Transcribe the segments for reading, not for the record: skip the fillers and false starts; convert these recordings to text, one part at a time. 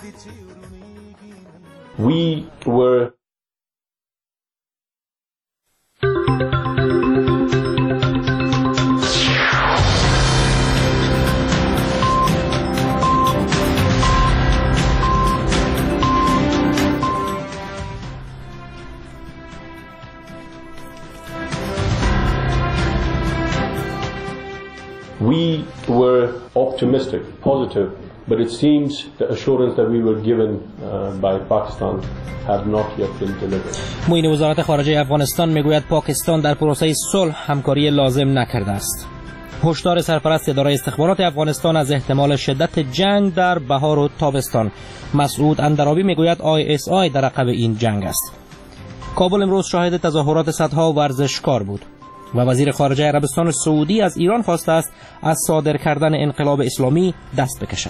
We were optimistic, positive, but it seems the assurance that we were given by Pakistan have not yet been delivered. معین وزارت خارجه افغانستان میگوید پاکستان در پروسه صلح همکاری لازم نکرده است. هشدار سرپرست اداره استخبارات افغانستان از احتمال شدت جنگ در بهار و تابستان. مسعود اندرابی میگوید ISI در عقب این جنگ است. کابل امروز شاهد تظاهرات صدها ورزشکار بود و وزیر خارجه عربستان سعودی از ایران خواسته است از صادر کردن انقلاب اسلامی دست بکشد.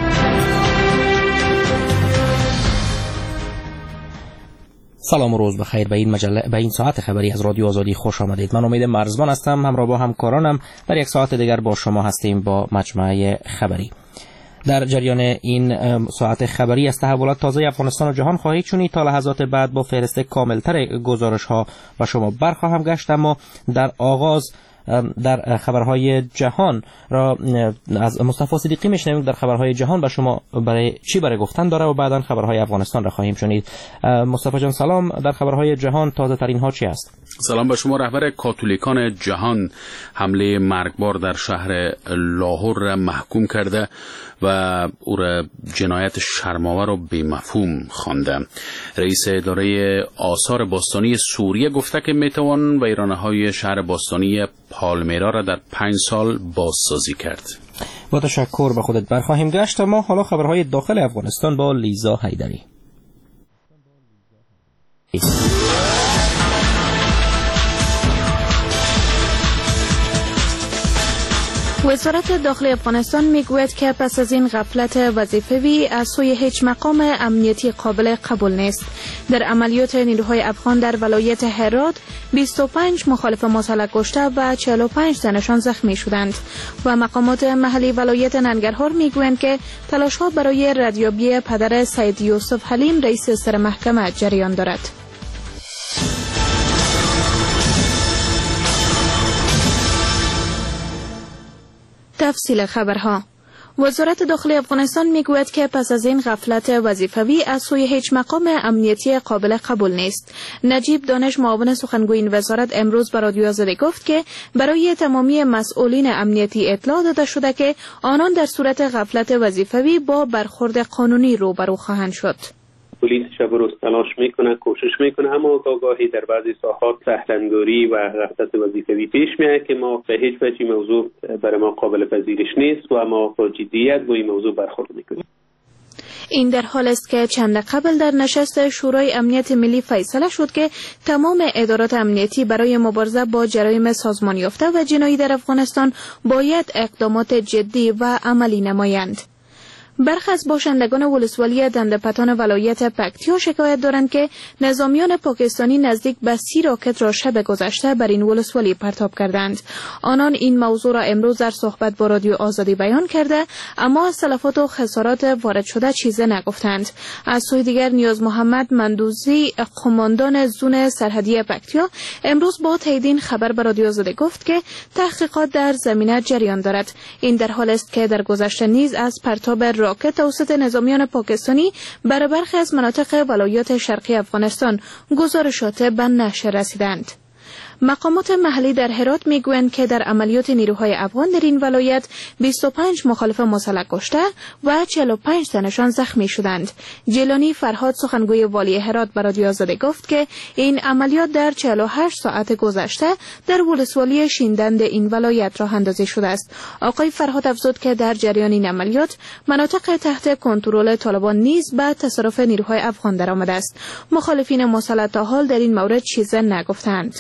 سلام و روز بخیر. به این ساعت خبری از رادیو آزادی خوش آمدید. من امید مرزبان هستم، همراه با همکارانم در یک ساعت دیگر با شما هستیم با مجموعه خبری. در جریان این ساعت خبری از تحولات تازه افغانستان و جهان خواهید شنید. تا لحظات بعد با فهرست کاملتر گزارش ها و شما برخواهم گشت، اما در آغاز در خبرهای جهان را از مصطفی صدیقی میشنویم. در خبرهای جهان با شما برای گفتن داره و بعداً خبرهای افغانستان را خواهیم شنید. مصطفی جان سلام. در خبرهای جهان تازه ترین ها چی است؟ سلام به شما. رهبر کاتولیکان جهان حمله مرگبار در شهر لاهور را محکوم کرده و او را جنایت شرم‌آور و بی‌مفهوم خوانده. رئیس اداره آثار باستانی سوریه گفته که میتوان ویرانه‌های شهر باستانی پالمیرا را در 5 سال بازسازی کرد. با تشکر به خودت برخواهیم گشت. ما حالا خبرهای داخل افغانستان با لیزا حیدری. وزارت داخلی افغانستان میگوید که پس از این غفلت وظیفوی از سوی هیچ مقام امنیتی قابل قبول نیست. در عملیات نیروهای افغان در ولایت هرات 25 مخالف مسلح کشته و 45 تنشان زخمی شدند و مقامات محلی ولایت ننگرهار میگویند که تلاش‌ها برای ردیابی پدر سید یوسف حلیم رئیس سر محکمه جریان دارد. تفصیل خبرها. وزارت داخلی افغانستان میگوید که پس از این غفلت وظیفوی از سوی هیچ مقام امنیتی قابل قبول نیست. نجیب دانش معاون سخنگوی این وزارت امروز به رادیو آزادی گفت که برای تمامی مسئولین امنیتی اطلاع داده شده که آنان در صورت غفلت وظیفوی با برخورد قانونی روبرو خواهند شد. پلیس شب و روز تلاش میکنه، کوشش میکنه، اما گاهی در بعضی ساحات سهلنگاری و غفلت وظیفوی پیش میاد که ما به هیچ وجه موضوع برای ما قابل پذیرش نیست و ما با جدیت با این موضوع برخورد میکنیم. این در حال است که چند قبل در نشست شورای امنیت ملی فیصله شد که تمام ادارات امنیتی برای مبارزه با جرایم سازمان یافته و جنایی در افغانستان باید اقدامات جدی و عملی نمایند. برخی از باشندگان ولسوالی دندپتان ولایت پکتیا شکایت دارند که نظامیان پاکستانی نزدیک به 30 راکت را شب گذشته بر این ولسوالی پرتاب کردند. آنان این موضوع را امروز در صحبت با رادیو آزادی بیان کرده، اما از تلفات و خسارات وارد شده چیزی نگفتند. از سوی دیگر نیاز محمد مندوزی، قماندان زون سرحدی پکتیا، امروز با تایید این خبر به رادیو آزادی گفت که تحقیقات در زمینه جریان دارد. این در حال است که در گذشته نیز از پرتاب راکت توسط نظامیان پاکستانی بر برخی از مناطق ولایات شرقی افغانستان گزارشات به نشر رسیدند. مقامات محلی در هرات میگویند که در عملیات نیروهای افغان در این ولایت 25 مخالف مسلح کشته و 45 تنشان زخمی شدند. جیلانی فرهاد سخنگوی والی هرات به رادیو آزادی گفت که این عملیات در 48 ساعت گذشته در ولسوالی شیندند این ولایت راه اندازی شده است. آقای فرهاد افزود که در جریان این عملیات مناطق تحت کنترل طالبان نیز به تصرف نیروهای افغان درآمده است. مخالفین مسلح تا حال در این مورد چیزی نگفتند.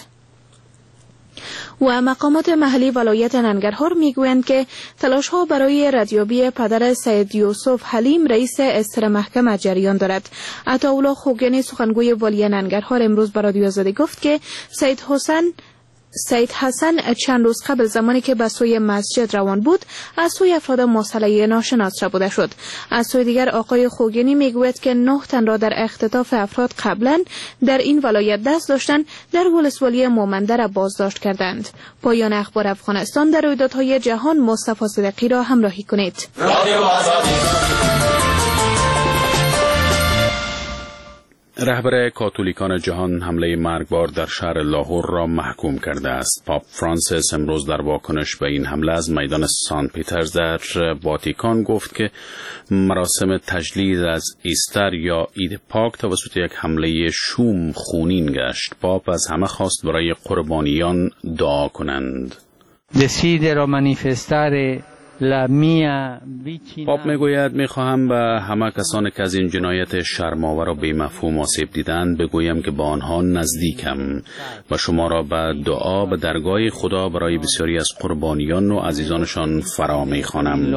و مقامات محلی ولایت ننگرهار میگویند که تلاش‌ها برای ردیابی پدر سید یوسف حلیم رئیس استر محکمه جریان دارد. عطاالله خوگانی سخنگوی والی ننگرهار امروز به رادیو آزادی گفت که سید حسین سید حسن چند روز قبل زمانی که به سوی مسجد روان بود از سوی افراد مسلح ناشناس ربوده شد. از سوی دیگر آقای خوگینی میگوید که 9 تن را در اختطاف افراد قبلا در این ولایت دست داشتند در ولسوالی مومنده را بازداشت کردند. پایان اخبار افغانستان. در رویدادهای جهان مصطفی صدیقی را همراهی کنید. رهبر کاتولیکان جهان حمله مرگبار در شهر لاهور را محکوم کرده است. پاپ فرانسیس امروز در واکنش به این حمله از میدان سان پیترز در واتیکان گفت که مراسم تجلیل از ایستر یا عید پاک توسط یک حمله شوم خونین گشت. پاپ از همه خواست برای قربانیان دعا کنند. Desidero manifestare la mia vicinanza. پاپ میگوید میخواهم به همه کسانی که از این جنایت شرم‌آور و بی‌مفهوم آسیب دیدند بگویم که با آنها نزدیکم و شما را به دعا به درگاه خدا برای بسیاری از قربانیان و عزیزانشان فرا میخوانم.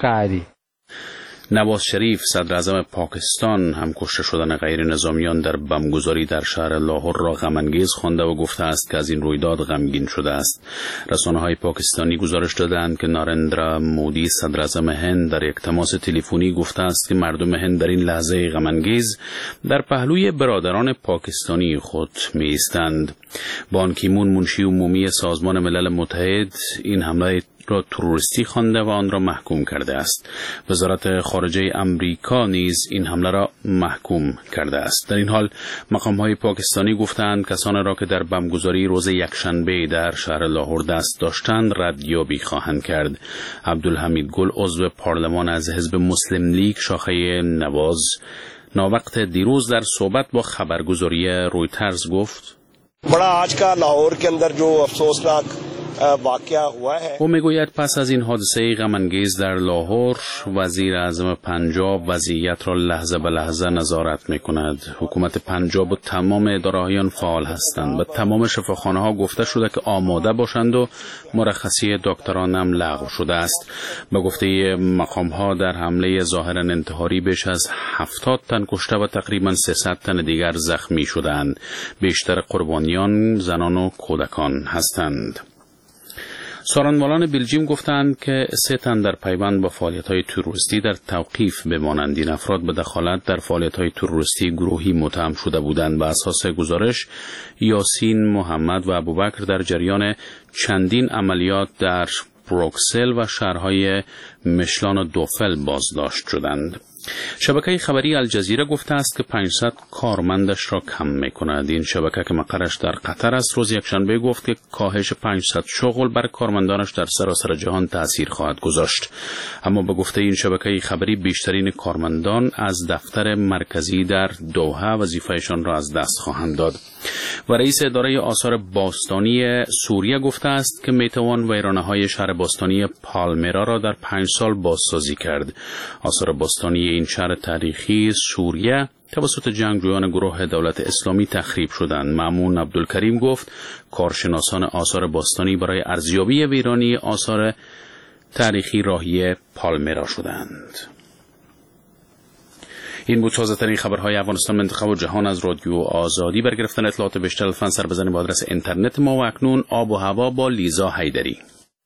نواز شریف صدر اعظم پاکستان هم کشته شدن غیر نظامیان در بمبگذاری در شهر لاهور را غم‌انگیز خوانده و گفته است که از این رویداد غمگین شده است. رسانه‌های پاکستانی گزارش دادند که نارندرا مودی صدر اعظم هند در یک تماس تلفنی گفته است که مردم هند در این لحظه غم‌انگیز در پهلوی برادران پاکستانی خود می‌ایستند. بان کی مون منشی عمومی سازمان ملل متحد این حمله را تروریستی خوانده و آن را محکوم کرده است. وزارت خارجه امریکا نیز این حمله را محکوم کرده است. در این حال مقام‌های پاکستانی گفتند کسانی را که در بمبگذاری روز یکشنبه در شهر لاهور دست داشتند ردیابی خواهند کرد. عبدالحمید گل عضو پارلمان از حزب مسلم لیگ شاخه نواز ناوقت دیروز در صحبت با خبرگزاری رویترز گفت او میگوید پس از این حادثه غم‌انگیز در لاهور وزیر اعظم پنجاب وضعیت را لحظه به لحظه نظارت میکند. حکومت پنجاب و تمام اداره‌های آن فعال هستند. به تمام شفاخانه‌ها گفته شده که آماده باشند و مرخصی دکتران هم لغو شده است. به گفته مقام‌ها در حمله ظاهراً انتحاری بیش از 70 تن کشته و تقریباً 300 تن دیگر زخمی شدند. بیشتر قربانیان زنان و کودکان هستند. سارنوالان بلژیم گفتند که 3 تن در پیوند با فعالیت‌های تروریستی در توقیف بمانند. این افراد به دخالت در فعالیت‌های تروریستی گروهی متهم شده بودند. به اساس گزارش یاسین محمد و ابوبکر در جریان چندین عملیات در بروکسل و شهرهای مشلان و دوفل بازداشت شدند. شبکه خبری الجزیره گفته است که 500 کارمندش را کم می‌کند. این شبکه که مقرش در قطر است روز یکشنبه گفت که کاهش 500 شغل بر کارمندانش در سراسر جهان تأثیر خواهد گذاشت. اما به گفته این شبکه خبری بیشترین کارمندان از دفتر مرکزی در دوحه وظیفهشان را از دست خواهند داد. و رئیس اداره آثار باستانی سوریه گفته است که میتوان ویرانه‌های شهر باستانی پالمیرا را در 5 سال بازسازی کرد. آثار باستانی این شهر تاریخی سوریه توسط جنگجویان گروه دولت اسلامی تخریب شدند. مامون عبدالکریم گفت کارشناسان آثار باستانی برای ارزیابی ویرانی آثار تاریخی راهی پالمیرا شدند. این بود تازه‌ترین خبرهای افغانستان، منطقه و جهان از رادیو آزادی. برای گرفتن اطلاعات بیشتر لطفاً سر بزنید به آدرس اینترنت ما. و اکنون آب و هوا با لیزا حیدری.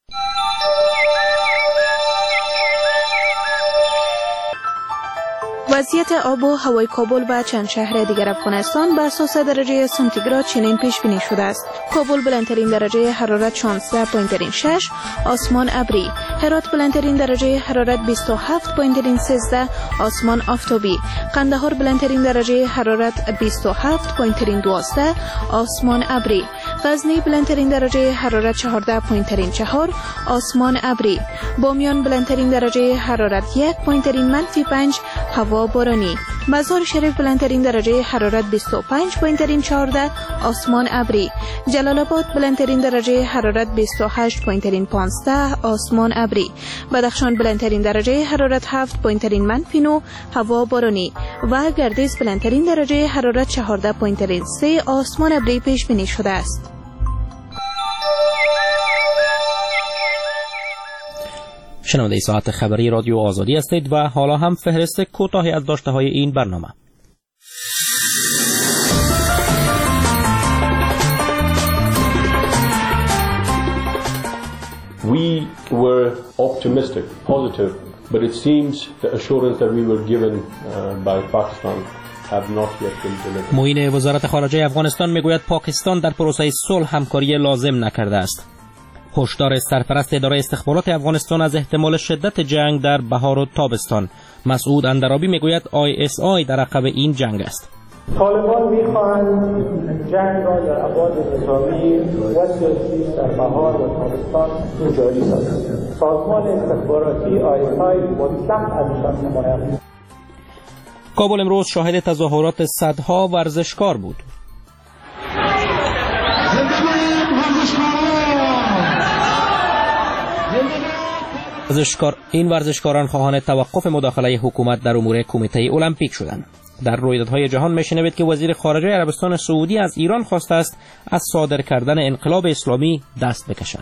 وضعیت آب و هوای کابل و چند شهر دیگر افغانستان بر اساس درجه سانتیگراد چنین پیش بینی شده است. کابل بلندترین درجه حرارت 16.6، آسمان ابری. هرات بلندترین درجه حرارت 27.13، آسمان آفتابی. قندهار بلندترین درجه حرارت 27.12، آسمان ابری. غزنی بلندترین درجه حرارت 14.4، آسمان ابری. بامیان بلندترین درجه حرارت 1.-5، هوا بارانی. مزار شریف بلندترین درجه حرارت 25.14، آسمان ابری. جلال آباد بلندترین درجه حرارت 28.15، آسمان ابری. بدخشان بلندترین درجه حرارت 7.-9، هوا بارانی. و گردیز بلندترین درجه حرارت 14.3، آسمان ابری پیش بینی شده است. شنونده ساعت خبری رادیو آزادی هستید و حالا هم فهرست کوتاهی از داشته‌های این برنامه. We were optimistic, positive, but it seems the assurance that we were given by Pakistan have not yet been delivered. معین وزارت خارجه افغانستان میگوید پاکستان در پروسه صلح همکاری لازم نکرده است. هشدار سرپرست اداره استخبارات افغانستان از احتمال شدت جنگ در بهار و تابستان. مسعود اندرابی میگوید ISI در عقب این جنگ است. طالبان می‌خواهند جنگ را در ابعاد نظامی و سیاسی در بهار و تابستان جاری سازند. سازمان استخباراتی ISI مطلق ازشان حمایت. کابل امروز شاهد تظاهرات صدها ورزشکار بود. این ورزشکاران خواهان توقف مداخله حکومت در امور کمیته المپیک شدند. در رویدادهای جهان میشنوید که وزیر خارجه عربستان سعودی از ایران خواسته است از صادر کردن انقلاب اسلامی دست بکشد.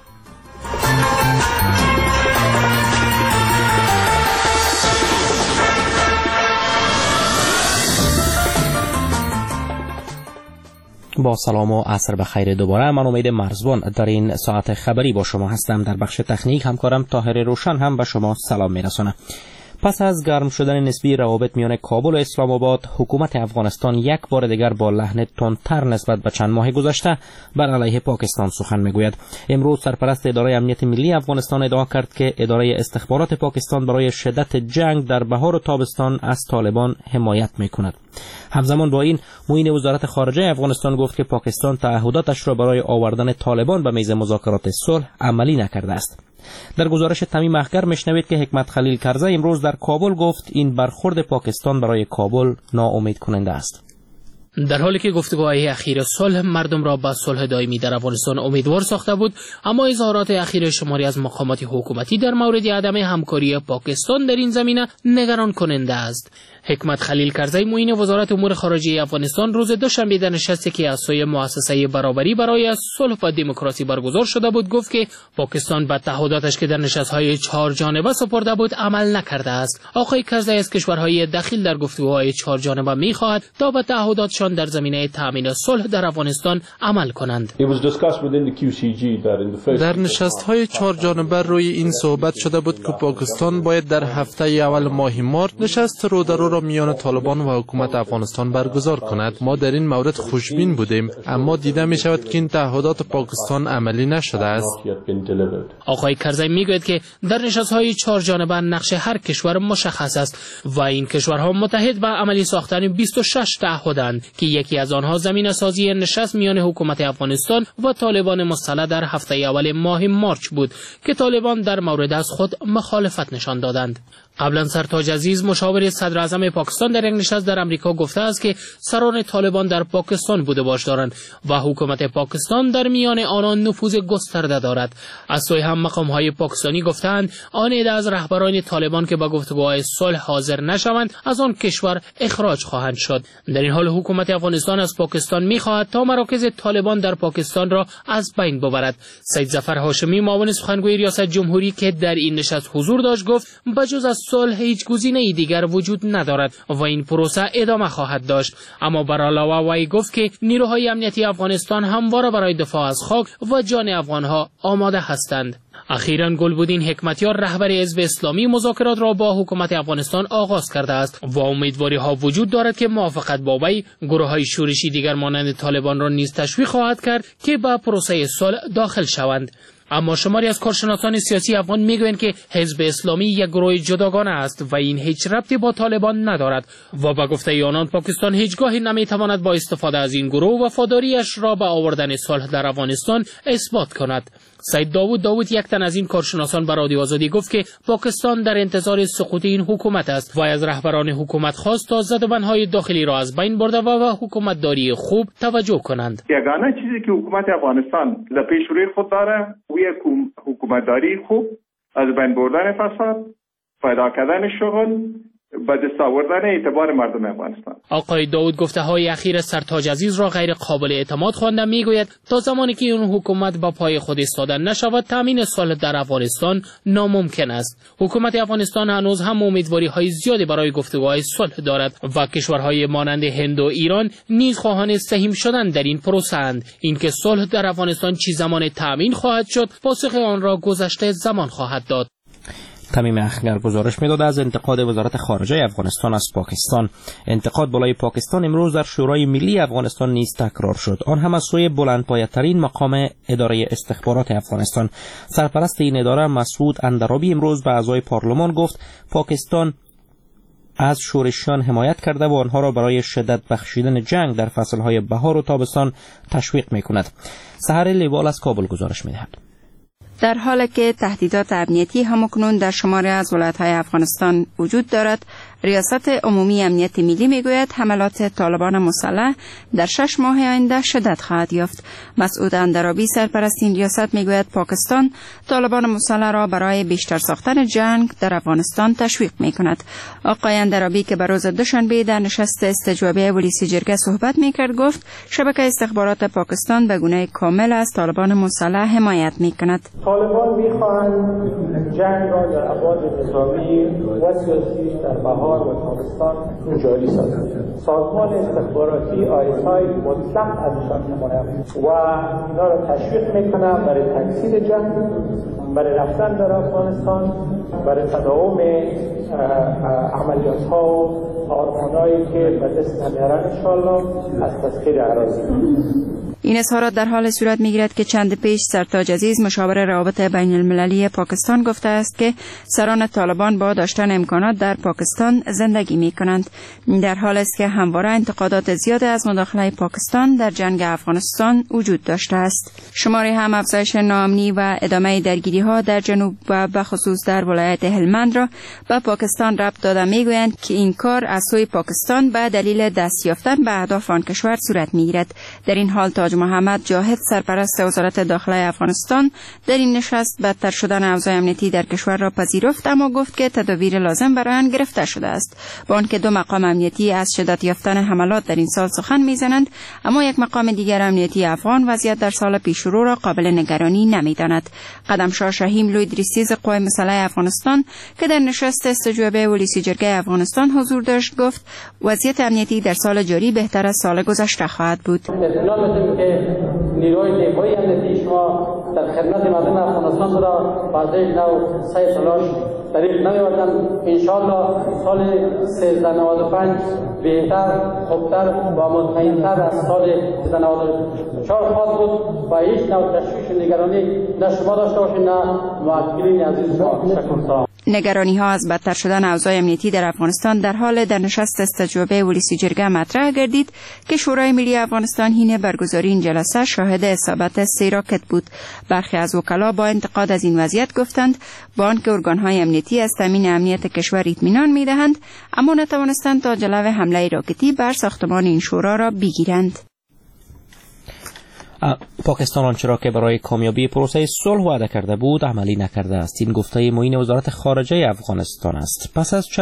با سلام و عصر بخیر دوباره. من امید مرزبان در این ساعت خبری با شما هستم. در بخش تکنیک همکارم طاهر روشن هم به شما سلام میرسانه. پس از گرم شدن نسبی روابط میان کابل و اسلام آباد، حکومت افغانستان یک بار دیگر با لحن تندتر نسبت به چند ماه گذشته بر علیه پاکستان سخن میگوید. امروز سرپرست اداره امنیت ملی افغانستان ادعا کرد که اداره استخبارات پاکستان برای شدت جنگ در بهار و تابستان از طالبان حمایت میکند. همزمان با این، معین وزارت خارجه افغانستان گفت که پاکستان تعهداتش را برای آوردن طالبان به میز مذاکرات صلح عملی نکرده است. در گزارش تمیم اخگر میشنوید که حکمت خلیل کرزی امروز در کابل گفت این برخورد پاکستان برای کابل ناامید کننده است. در حالی که گفتگوهای اخیر صلح مردم را به صلح دائمی در افغانستان امیدوار ساخته بود، اما اظهارات اخیر شماری از مقامات حکومتی در مورد عدم همکاری پاکستان در این زمینه نگران کننده است. حکمت خلیل کرزی معین وزارت امور خارجه افغانستان روز دوشنبه در نشستی که از سوی مؤسسه برابری برای صلح و دموکراسی برگزار شده بود گفت که پاکستان به تعهداتش که در نشست‌های 4 جانبه سپرده بود عمل نکرده است. آقای کرزی از کشورهای دخیل در گفتگوهای 4 جانبه می‌خواهد تا به تعهداتشان در زمینه تأمین صلح در افغانستان عمل کنند. در نشست‌های 4 جانبه روی این صحبت شده بود که پاکستان باید در هفته اول ماه مارس نشست رو در را میان طالبان و حکومت افغانستان برگزار کند. ما در این مورد خوشبین بودیم، اما دیده می شود که این تعهدات پاکستان عملی نشده است. آقای کرزی میگوید که در نشست‌های 4 جانبه نقش هر کشور مشخص است و این کشورها متحد به عملی ساختن 26 تعهدند که یکی از آنها زمینه سازی نشست میان حکومت افغانستان و طالبان مسلح در هفته اول ماه مارس بود که طالبان در مورد از خود مخالفت نشان دادند. قبلا سرتاج عزیز مشاور صدر اعظم پاکستان در یک نشست در امریکا گفته است که سران طالبان در پاکستان بوده باش دارند و حکومت پاکستان در میان آنان نفوذ گسترده دارد. از سوی هم مقام‌های پاکستانی گفتند آن عده از رهبران طالبان که با گفتگوهای صلح حاضر نشوند از آن کشور اخراج خواهند شد. در این حال حکومت افغانستان از پاکستان می‌خواهد تا مراکز طالبان در پاکستان را از بین ببرد. سید ظفر هاشمی معاون سخنگوی ریاست جمهوری که در این نشست حضور داشت گفت بجز از صلح هیچ گزینه‌ای دیگر وجود ندارد و این پروسه ادامه خواهد داشت. اما بر علاوه وی گفت که نیروهای امنیتی افغانستان همواره برای دفاع از خاک و جان افغانها آماده هستند. اخیراً گلبدین حکمتیار رهبر حزب اسلامی مذاکرات را با حکومت افغانستان آغاز کرده است و امیدواری ها وجود دارد که موافقت با وی گروه‌های شورشی دیگر مانند طالبان را نیز تشویق خواهد کرد که به پروسه صلح داخل شوند. اما شماری از کارشناسان سیاسی افغان میگویند که حزب اسلامی یک گروه جداگانه است و این هیچ ربطی با طالبان ندارد و با گفته آنان پاکستان هیچگاهی نمیتواند با استفاده از این گروه وفاداریش را به آوردن صلح در افغانستان اثبات کند. سید داوود یک تن از این کارشناسان به رادیو آزادی گفت که پاکستان در انتظار سقوط این حکومت است و از رهبران حکومت خواست تا زدوبندهای داخلی را از بین برده و به حکومتداری خوب توجه کنند. یگانه چیزی که حکومت افغانستان در پیش روی خود داره یک حکومتداری خوب، از بین بردن فساد، پیدا کردن شغل به دست آوردن اعتبار مردم افغانستان. آقای داود گفته های اخیر سرتاج عزیز را غیر قابل اعتماد خوانده. میگوید تا زمانی که اون حکومت با پای خود ایستادن نشود تامین صلح در افغانستان ناممکن است. حکومت افغانستان هنوز هم امیدواری های زیادی برای گفتگوهای صلح دارد و کشورهای مانند هند و ایران نیز خواهان سهیم شدن در این پروسه اند. اینکه صلح در افغانستان چه زمان تامین خواهد شد پاسخ آن را گذشته زمان خواهد داد. تمیم اخگر گزارش می‌داد از انتقاد وزارت خارجه افغانستان از پاکستان. انتقاد بالای پاکستان امروز در شورای ملی افغانستان نیز تکرار شد، آن هم از سوی بلندپایه‌ترین مقام اداره استخبارات افغانستان. سرپرست این اداره مسعود اندرابی امروز به اعضای پارلمان گفت پاکستان از شورشیان حمایت کرده و آنها را برای شدت بخشیدن جنگ در فصلهای بهار و تابستان تشویق می‌کند. سحر لیوال از کابل گزارش می‌دهد. در حالی که تهدیدات امنیتی همکنون در شماری از ولایت‌های افغانستان وجود دارد، ریاست عمومی امنیت ملی میگوید حملات طالبان مسلح در 6 ماه آینده شدت خواهد یافت. مسعود اندرابی سرپرست این ریاست میگوید پاکستان طالبان مسلح را برای بیشتر ساختن جنگ در افغانستان تشویق میکند. آقای اندرابی که به روز دوشنبه در نشست استجوابی ولسی جرگه صحبت میکرد گفت شبکه استخبارات پاکستان به گونه کامل از طالبان مسلح حمایت میکند. طالبان میخواهند جنگ را در ابعاد نظامی و سیاسی در بهار و تابستان جاری سازند. سازمان استخباراتی ISI مطلق ازشان حمایت و اینا را تشویق میکنه برای تکثیر جنگ، برای رفتن در افغانستان، برای تداوم عملیات ها و آرمانهایی که به دست میارن انشاءالله از تسخیر اراضی. این اظهارات در حال صورت میگیرد که چند پیش سرتاج عزیز مشاور روابط بین المللی پاکستان گفته است که سران طالبان با داشتن امکانات در پاکستان زندگی می کنند. در حال است که همواره انتقادات زیاد از مداخله پاکستان در جنگ افغانستان وجود داشته است. شماری هم افزایش ناامنی و ادامه درگیری ها در جنوب و به خصوص در ولایت هلمند را به پاکستان ربط داده میگویند که این کار از سوی پاکستان به دلیل دست یافتن به اهداف آن کشور صورت میگیرد. در این حال تاج محمد جاهد سرپرست وزارت داخله افغانستان در این نشست بدتر شدن اوضاع امنیتی در کشور را پذیرفت، اما گفت که تدابیر لازم برای آن گرفته شده است. با آنکه 2 مقام امنیتی از شدت یافتن حملات در این سال سخن میزنند، اما یک مقام دیگر امنیتی افغان وضعیت در سال پیشرو را قابل نگرانی نمیداند. قدمشاه شهیم لوی ادریسی قوای مسلح افغانستان که در نشست استجوابی ولسی جرگه افغانستان حضور داشت گفت وضعیت امنیتی در سال جاری بهتر از سال گذشته خواهد بود. نیروی دفاعی امنیتی شما در خدمت مردم افغانستان را بعضی نو سعی تلاش طریق نمی‌وردن. انشاءالله سال 1395 بهتر، خوبتر و مطمئن‌تر از سال 1394 خواهد بود و هیچ نوع تشویش و نگرانی نه شما داشته باشید نه معتقلین عزیز ما. تشکر. نگرانی ها از بدتر شدن اوضاع امنیتی در افغانستان در حال در نشست استجوابی ولسی جرگه مطرح گردید که شورای ملی افغانستان حین برگزاری این جلسه شاهد اصابت 3 راکت بود. برخی از وکلا با انتقاد از این وضعیت گفتند با آنکه ارگان‌های امنیتی از تامین امنیت کشور اطمینان می‌دهند، اما نتوانستند تا جلو حمله راکتی بر ساختمان این شورا را بگیرند. پاکستان آنچه را که برای کامیابی پروسه صلح وعده کرده بود عملی نکرده است. این گفته معین وزارت خارجه افغانستان است. پس از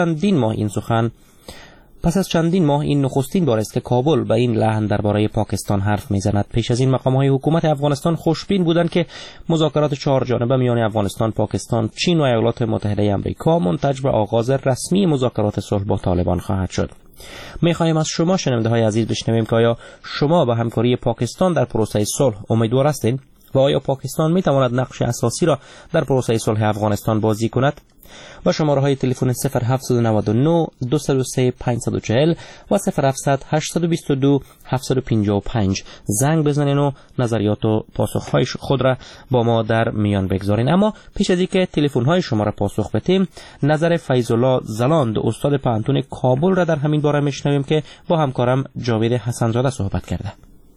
چندین ماه این نخستین بار است که کابل به این لحن درباره پاکستان حرف میزند. پیش از این مقام‌های حکومت افغانستان خوشبین بودند که مذاکرات 4 جانبه میان افغانستان، پاکستان، چین و ایالات متحده آمریکا منتج به آغاز رسمی مذاکرات صلح با طالبان خواهد شد. می‌خواهیم از شما شنونده‌های عزیز بشنویم که آیا شما به همکاری پاکستان در پروسه صلح امیدوار هستید و آیا پاکستان می‌تواند نقش اساسی را در پروسه صلح افغانستان بازی کند؟ با شماره‌های تلفن 0799 203 540 و 0700 822 755 زنگ بزنین و نظریات و پاسخ‌های خود را با ما در میان بگذارین. اما پیش از اینکه تلفن‌های شما را پاسخ بدیم، نظر فیض‌الله زلاند استاد پانتون کابل را در همین باره میشنویم که با همکارم جاوید حسن‌زاده صحبت کرده.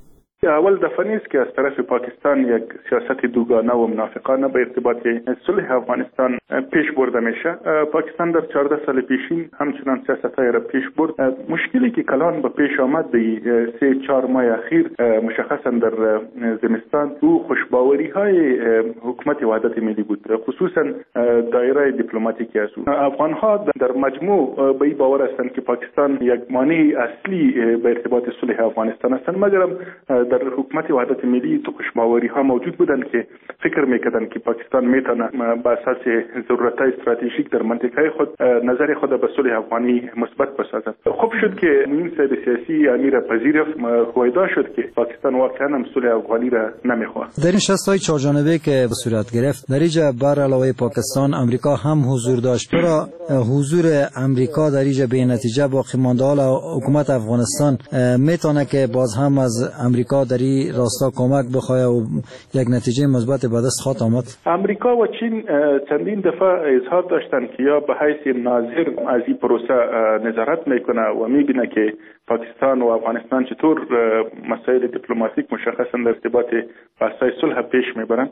اول دفعه نیست که از طرف پاکستان یک سیاست دوگانه و منافقانه به ارتباط صلح افغانستان پیش برده میشه. پاکستان در 14 سال پیشین همچنان سیاست‌های را پیش برد. مشکلی که کلان به پیش آمد در 3-4 ماه اخیر مشخصا در زمستان او خوشباوری‌های حکومت وحدت ملی بود، خصوصا دایره دیپلماتیکی است. افغان‌ها در مجموع به این باور هستند که پاکستان یک مانع اصلی به ارتباط صلح افغانستان است، مگر در حکومت وحدت ملی تو خوشباوری‌ها موجود بودند که فکر می‌کردند که پاکستان میتونه به اساس ضرورت‌های استراتژیک در منطقه خود نظر خود به صلح افغانی مثبت بسازد. خوب شد که این سیاست سیاسی امیر پذیرفت، هویدا شد که پاکستان واقعا هم صلح افغانی را نمیخواد. در این شست‌های چهارجانبه که به صورت گرفت در اینجا بر علاوه پاکستان امریکا هم حضور داشت. برای حضور امریکا در اینجا به نتیجه باقی مانده حکومت افغانستان میتونه که باز هم از امریکا در این راستا کمک بخواه و یک نتیجه مثبت به دست خواهد آمد. امریکا و چین چندین دفعه اظهار داشتند که یا به حیث ناظر از این پروسه نظارت میکنه و میبینه که پاکستان و افغانستان چطور مسائل دیپلماتیک مشخصا در ارتباط بحث‌های صلح پیش میبرن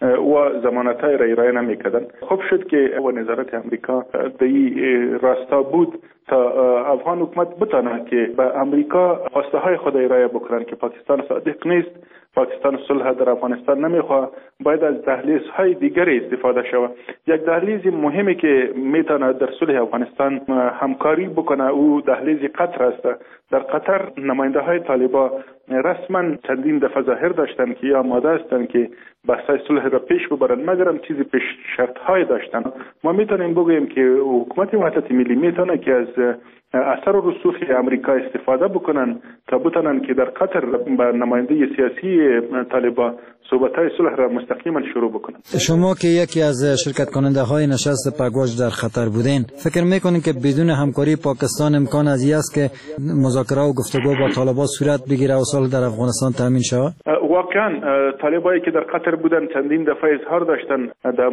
و ضمانت‌های را ارائه نمیکردن. خوب شد که و نظارت امریکا در این راستا بود تا افغان حکومت بتونه که به امریکا خواسته های خود ارائه بکنن که پاکستان صادق نیست، پاکستان صلح در افغانستان نمیخواه، باید از دهلیزهای دیگری استفاده شود. یک دهلیز مهمی که میتونه در صلح افغانستان همکاری بکنه او دهلیز قطر است. در قطر نماینده های طالبان رسما چندین دفعه ظاهر داشتن که یا آماده هستند که بحث‌های صلح را پیش ببرن، مگر هم چیزی پیش شرط‌های داشتن. ما میتونیم بگوییم که حکومت وحدت ملی میتونه که از اثر و رسوخ امریکا استفاده بکنن تا بتونن که در قطر با نماینده سیاسی طالبان صحبت‌های صلح را مستقیما شروع بکنن. شما که یکی از شرکت کننده های نشست پگواش در خطر بودین، فکر میکنین که بدون همکاری پاکستان امکان از این است که مذاکره و گفتگو با طالبان صورت بگیره و صلح در افغانستان تامین شود؟ واقعا طالبایی که در قطر بودن چندین دفعه اظهار داشتن در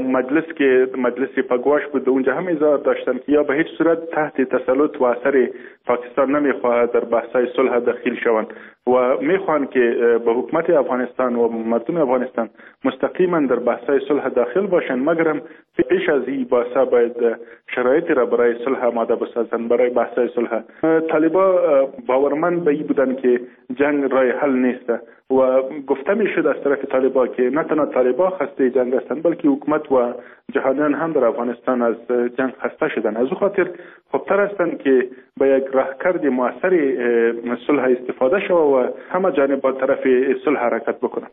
مجلس پگواش بود، اونجا هم اظهار داشتن که یا به هیچ صورت تحت تسلط و اثر پاکستان نمیخواهد در بحث‌های صلح داخل شوند و میخوان که به حکومت افغانستان و مردم افغانستان مستقیما در بحث‌های صلح داخل باشند، مگرم پیش از این بحث‌ها باید شرایطی را برای صلح آماده بسازند. برای بحث‌های صلح طالبان باورمند به این بودند که جنگ راه حل نیست و گفته میشد از طرف طالبان که نه تنها طالبان خسته جنگ هستند بلکه حکومت و جهانیان هم در افغانستان از جنگ خسته شدند. از او خاطر خوبتر هستند که به یک راهکرد مؤثر صلح استفاده شود و همه جانب با طرف صلح حرکت بکنند.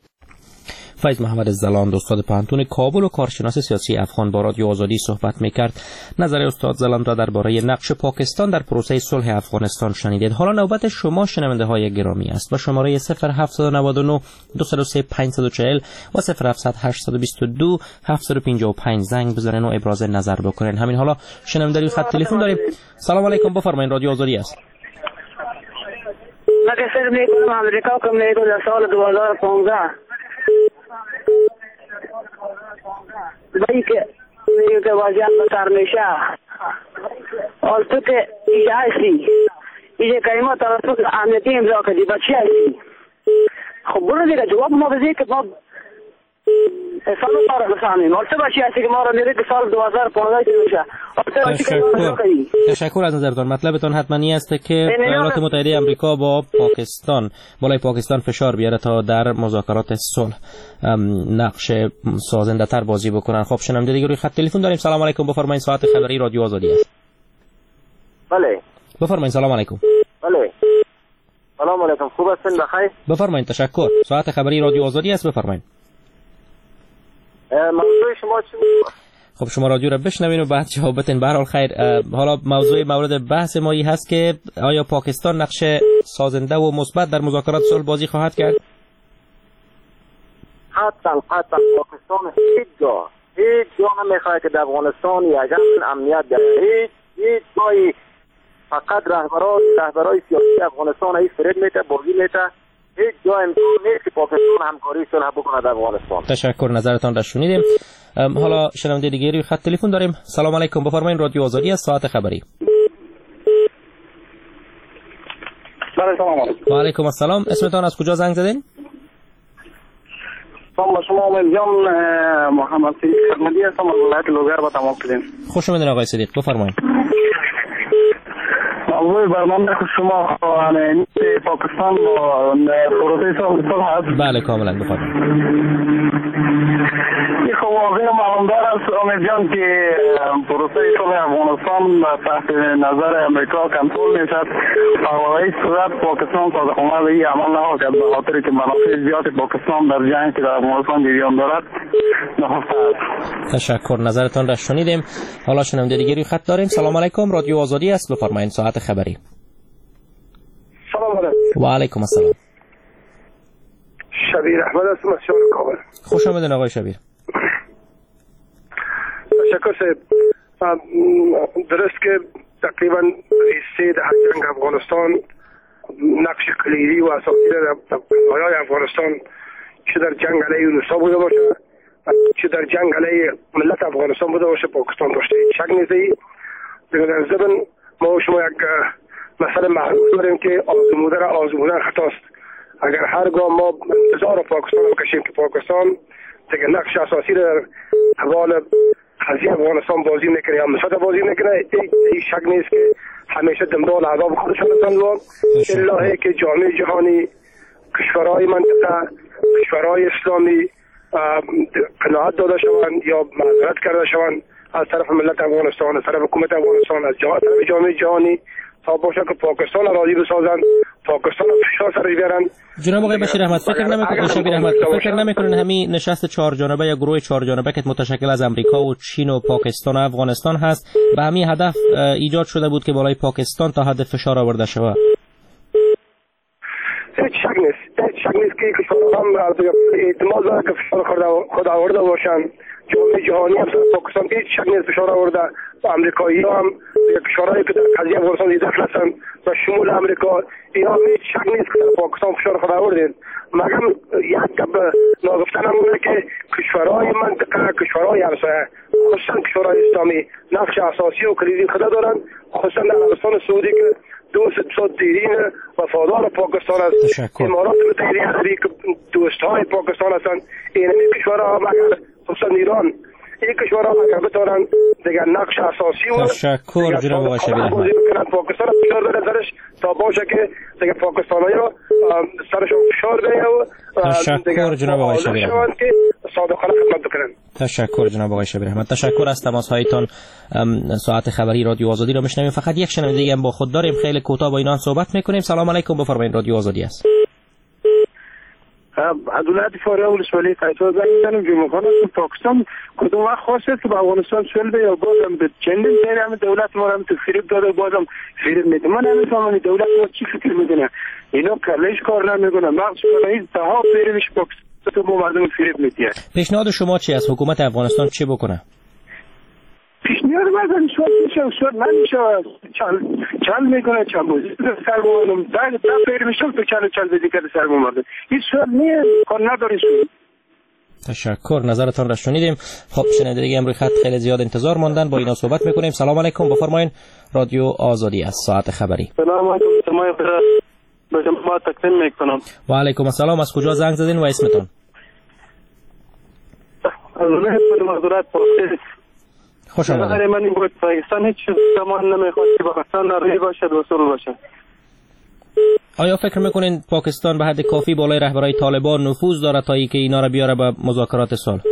فیض محمد زلاند، استاد پانتون کابل و کارشناس سیاسی افغان با رادیو آزادی صحبت میکرد. نظر استاد زلاند را درباره نقش پاکستان در پروسه صلح افغانستان شنیدید. حالا نوبت شما شنونده های گرامی است. با شماره 0799 203 540 و 0700 822 755 زنگ بزنین و ابراز نظر بکنین. همین حالا شنونده خط تلفن داریم. سلام علیکم، بفرمایید، رادیو آزادی است. من فکر میکنم امریکا کم میگه در سال 2015 باید که وضعیت بسر میشه اور تو که ایجا هستی ایجا کریمه توسط امنیتی امضا کردی بچه هستی. خب برو دیگه جواب ما بزید که ما سال ما را بسانیم اور تو بچه هستی که ما را میره که سال 2015 میشه. تشکر از نظرتان. مطلبتان حتما است که ایالات متحده آمریکا با پاکستان بالای پاکستان فشار بیاره تا در مذاکرات صلح نقش سازنده تر بازی بکنن. خب شنونده دیگه روی خط تلفن داریم. سلام علیکم، بفرمایید، ساعت خبری رادیو آزادی است. بله بفرمایید. سلام علیکم. بله سلام علیکم، خوب هستین؟ بخیر. بفرمایید. تشکر. ساعت خبری رادیو آزادی است، بفرمایید. موضوع شما چی بود؟ خب شما رادیو را بشنوین و بعد جواب بدین. به هر حال خیر، حالا موضوع مورد بحث ما این هست که آیا پاکستان نقش سازنده و مثبت در مذاکرات صلح بازی خواهد کرد؟ حتی پاکستان هیچ جا نمیخواد که در افغانستان یک امنیت داره. هیچ جایی فقط رهبرای سیاسی افغانستان ای فرید میته بازی میته. هیچ جا امکان نیست که پاکستان همکاری صلح بکنه در افغانستان. تشکر، نظرتان را شنیدیم. حالا شنونده دیگه روی خط تلفن داریم. سلام علیکم، بفرمایید، رادیو آزادی است، ساعت خبری. سلام علیکم. و علیکم السلام. اسمتان از کجا زنگ زدین؟ سلام با شما امید جان. محمد صدیق احمدی هستم از ولایت لوگر با تمام کردیم. خوش آمدید آقای صدیق، بفرمایید. موضوع برنامه شما پاکستان با پروسه سال هست. بله کاملا بفرمایید. این خب واقعا معلومدار است امید جان که پروسه سال افغانستان تحت نظر امریکا کنترل میشد. حوالای صورت پاکستان صادقانه به این عمل نهاد به خاطر که منافع زیاد پاکستان در جنگ که در افغانستان جریان دارد نهفته است. تشکر، نظرتان را شنیدیم. حالا شنونده دیگری خط داریم. سلام علیکم، رادیو آزادی است، بفرمایید. ساعت خبری. سلام علیکم. و علیکم السلام. شبیر احمد هستم از شهر کابل. خوش آمدید آقای شبیر. تشکر صاحب. درست که تقریبا رئیس هر جنگ افغانستان نقش کلیدی و اساسی در بقای افغانستان چه در جنگ علیه روسا بوده باشه چه در جنگ علیه ملت افغانستان بوده باشه پاکستان داشته. شک نیست. در ضمن ما شما یک مسئله معروف داریم که آزمودن خطاست. اگر هرگاه ما انتظار پاکستان بکشیم که پاکستان دیگه نقش اساسی در حوال قضیه افغانستان بازی میکنه یا مثلا بازی میکنه، این شک نیست که همیشه دنبال عذاب خودشان هستند و الا که جامعه جهانی، کشورهای منطقه، کشورهای اسلامی قناعت داده شوند یا معذرت کرده شوند از طرف ملت افغانستان، از طرف حکومت افغانستان، از طرف جامعه جهانی تا باشه که پاکستان را راضی بسازند، پاکستان را فشار سر بیارن. جناب آقای بشیر احمد فکر نمیکنین همین نشست چهار جانبه یا گروه چهار جانبه که متشکل از امریکا و چین و پاکستان و افغانستان هست به همین هدف ایجاد شده بود که بالای پاکستان تا حد فشار آورده شود؟ هیچ شک نیست که کشورها هم اعتماد دارن که فشار خود آورده باشند. جامعه جهانی هم پاکستان هیچ شک نیست فشار آورده و امریکایی ها هم کشورهایی که در قضیه افغانستان دخل هستند و شمول امریکا اینا هیچ شک نیست که در پاکستان فشار خود آوردند. مگر یک گپ ناگفتن هم بوده که کشورهای منطقه، کشورهای همسایه، خصوصا کشورهای اسلامی نقش اساسی و کلیدی خود دارند، خصوصا در عربستان سعودی که دوست دیرین وفادار پاکستان است. امارات متحده عربی که دوستهای پاکستان هستند. این کشورها مگر خصوصا ایران این کشورها اگر بتوانند دیگر نقش اساسی و تشکر جناب آقای شبیر احمد. پاکستان فشار بده سرش تا باشه که دیگر پاکستانایی را سرشون فشار بده و تشکر جناب آقای شبیر احمد که صادقانه خدمت بکنن. تشکر جناب آقای شبیر احمد. تشکر از تماس‌هایتان. ساعت خبری رادیو آزادی را میشنویم. فقط یک شنونده دیگه هم با خود داریم، خیلی کوتاه با اینا صحبت میکنیم. سلام علیکم، بفرمایید، رادیو آزادی است. از ولایت فاریاب ولسوالی قیصر زنگ می‌زنم. جمهوری خواهد پاکستان کدوم وقت خواسته که به افغانستان سل به یا بازم به چندین دیر هم دولت ما هم فریب داده بازم فریب میده. من نمی‌فهمم دولت ما چی فکر می‌کنه. اینا کارش کار نمی‌کنه. مغزش این تها فریبش پاکستان به مردم فریب میده. پیشنهاد شما چی است؟ حکومت افغانستان چه بکنه؟ پیشنهاد من شد نمیشه چل میکنه چل بازی سر بماردم دا پیر میشم تو چل دیگر سر بماردم این شد نیه کار نداری شد. تشکر، نظرتان را شنیدیم. خب شنونده دیگه امروز خط خیلی زیاد انتظار ماندن، با اینا صحبت میکنیم. سلام علیکم، بفرمایید، رادیو آزادی است، ساعت خبری. سلام علیکم، سمای خدا به شما تقدیم میکنم. و علیکم السلام، از کجا زنگ زدین و اسمتون؟ از ولایت معذرت پاکستان. خوش آمدید. من این بود پاکستان هیچ زمان نمیخواد که پاکستان نروی باشد وصول باشد. آیا فکر میکنین پاکستان به حد کافی بالای رهبرای طالبان نفوذ داره تا اینکه اینا را بیاره به مذاکرات صلح؟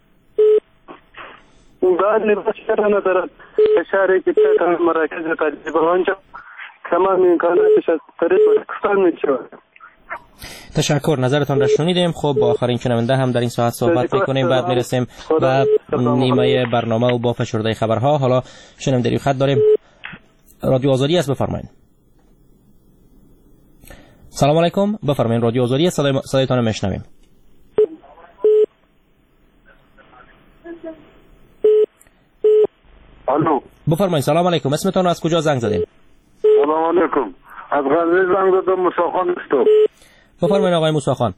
بعد نباشه ندارد. شهری که تحت مراکز تجربه آنجا تمام امکاناتش از طریق پاکستان میشود. تشکر، نظرتان را شنیدیم. خب با آخرین شنونده هم در این ساعت صحبت میکنیم، بعد میرسیم به نیمه برنامه و با فشرده خبرها. حالا شنونده خط داریم، رادیو آزادی است، بفرمایید. سلام علیکم، بفرمایید، رادیو آزادی است، صدایتان میشنویم. الو، بفرمایید. سلام علیکم، اسمتون از کجا زنگ زدین؟ سلام علیکم، از غزنی زنگ زدم. موسی است. بفرمایید آقای موسی خان.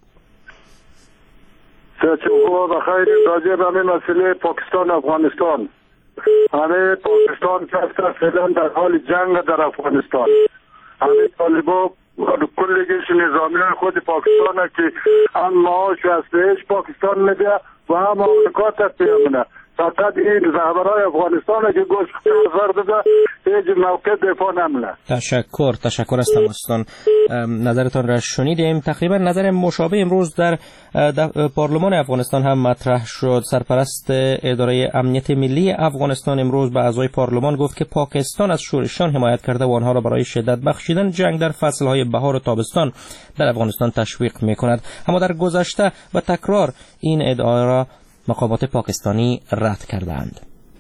سلام بخیر. راجع به مسئله پاکستان افغانستان، همه پاکستان فعلا در حال جنگ در افغانستان. همه طالبان کل جیش نظامیان خود پاکستان که هم معاش و اسلحه پاکستان میده و هم آمریکا تطبیق میده. فقط این رهبرای افغانستان که گوش خبر داده هیچ موقع دفاع نمیله. تشکر از تماستان. نظرتان را شنیدیم. تقریبا نظر مشابه امروز در پارلمان افغانستان هم مطرح شد. سرپرست اداره امنیت ملی افغانستان امروز به اعضای پارلمان گفت که پاکستان از شورشیان حمایت کرده و آنها را برای شدت بخشیدن جنگ در فصلهای بهار و تابستان در افغانستان تشویق می‌کند. اما در گذشته و تکرار این ادعا را مقامات پاکستانی رد کردند.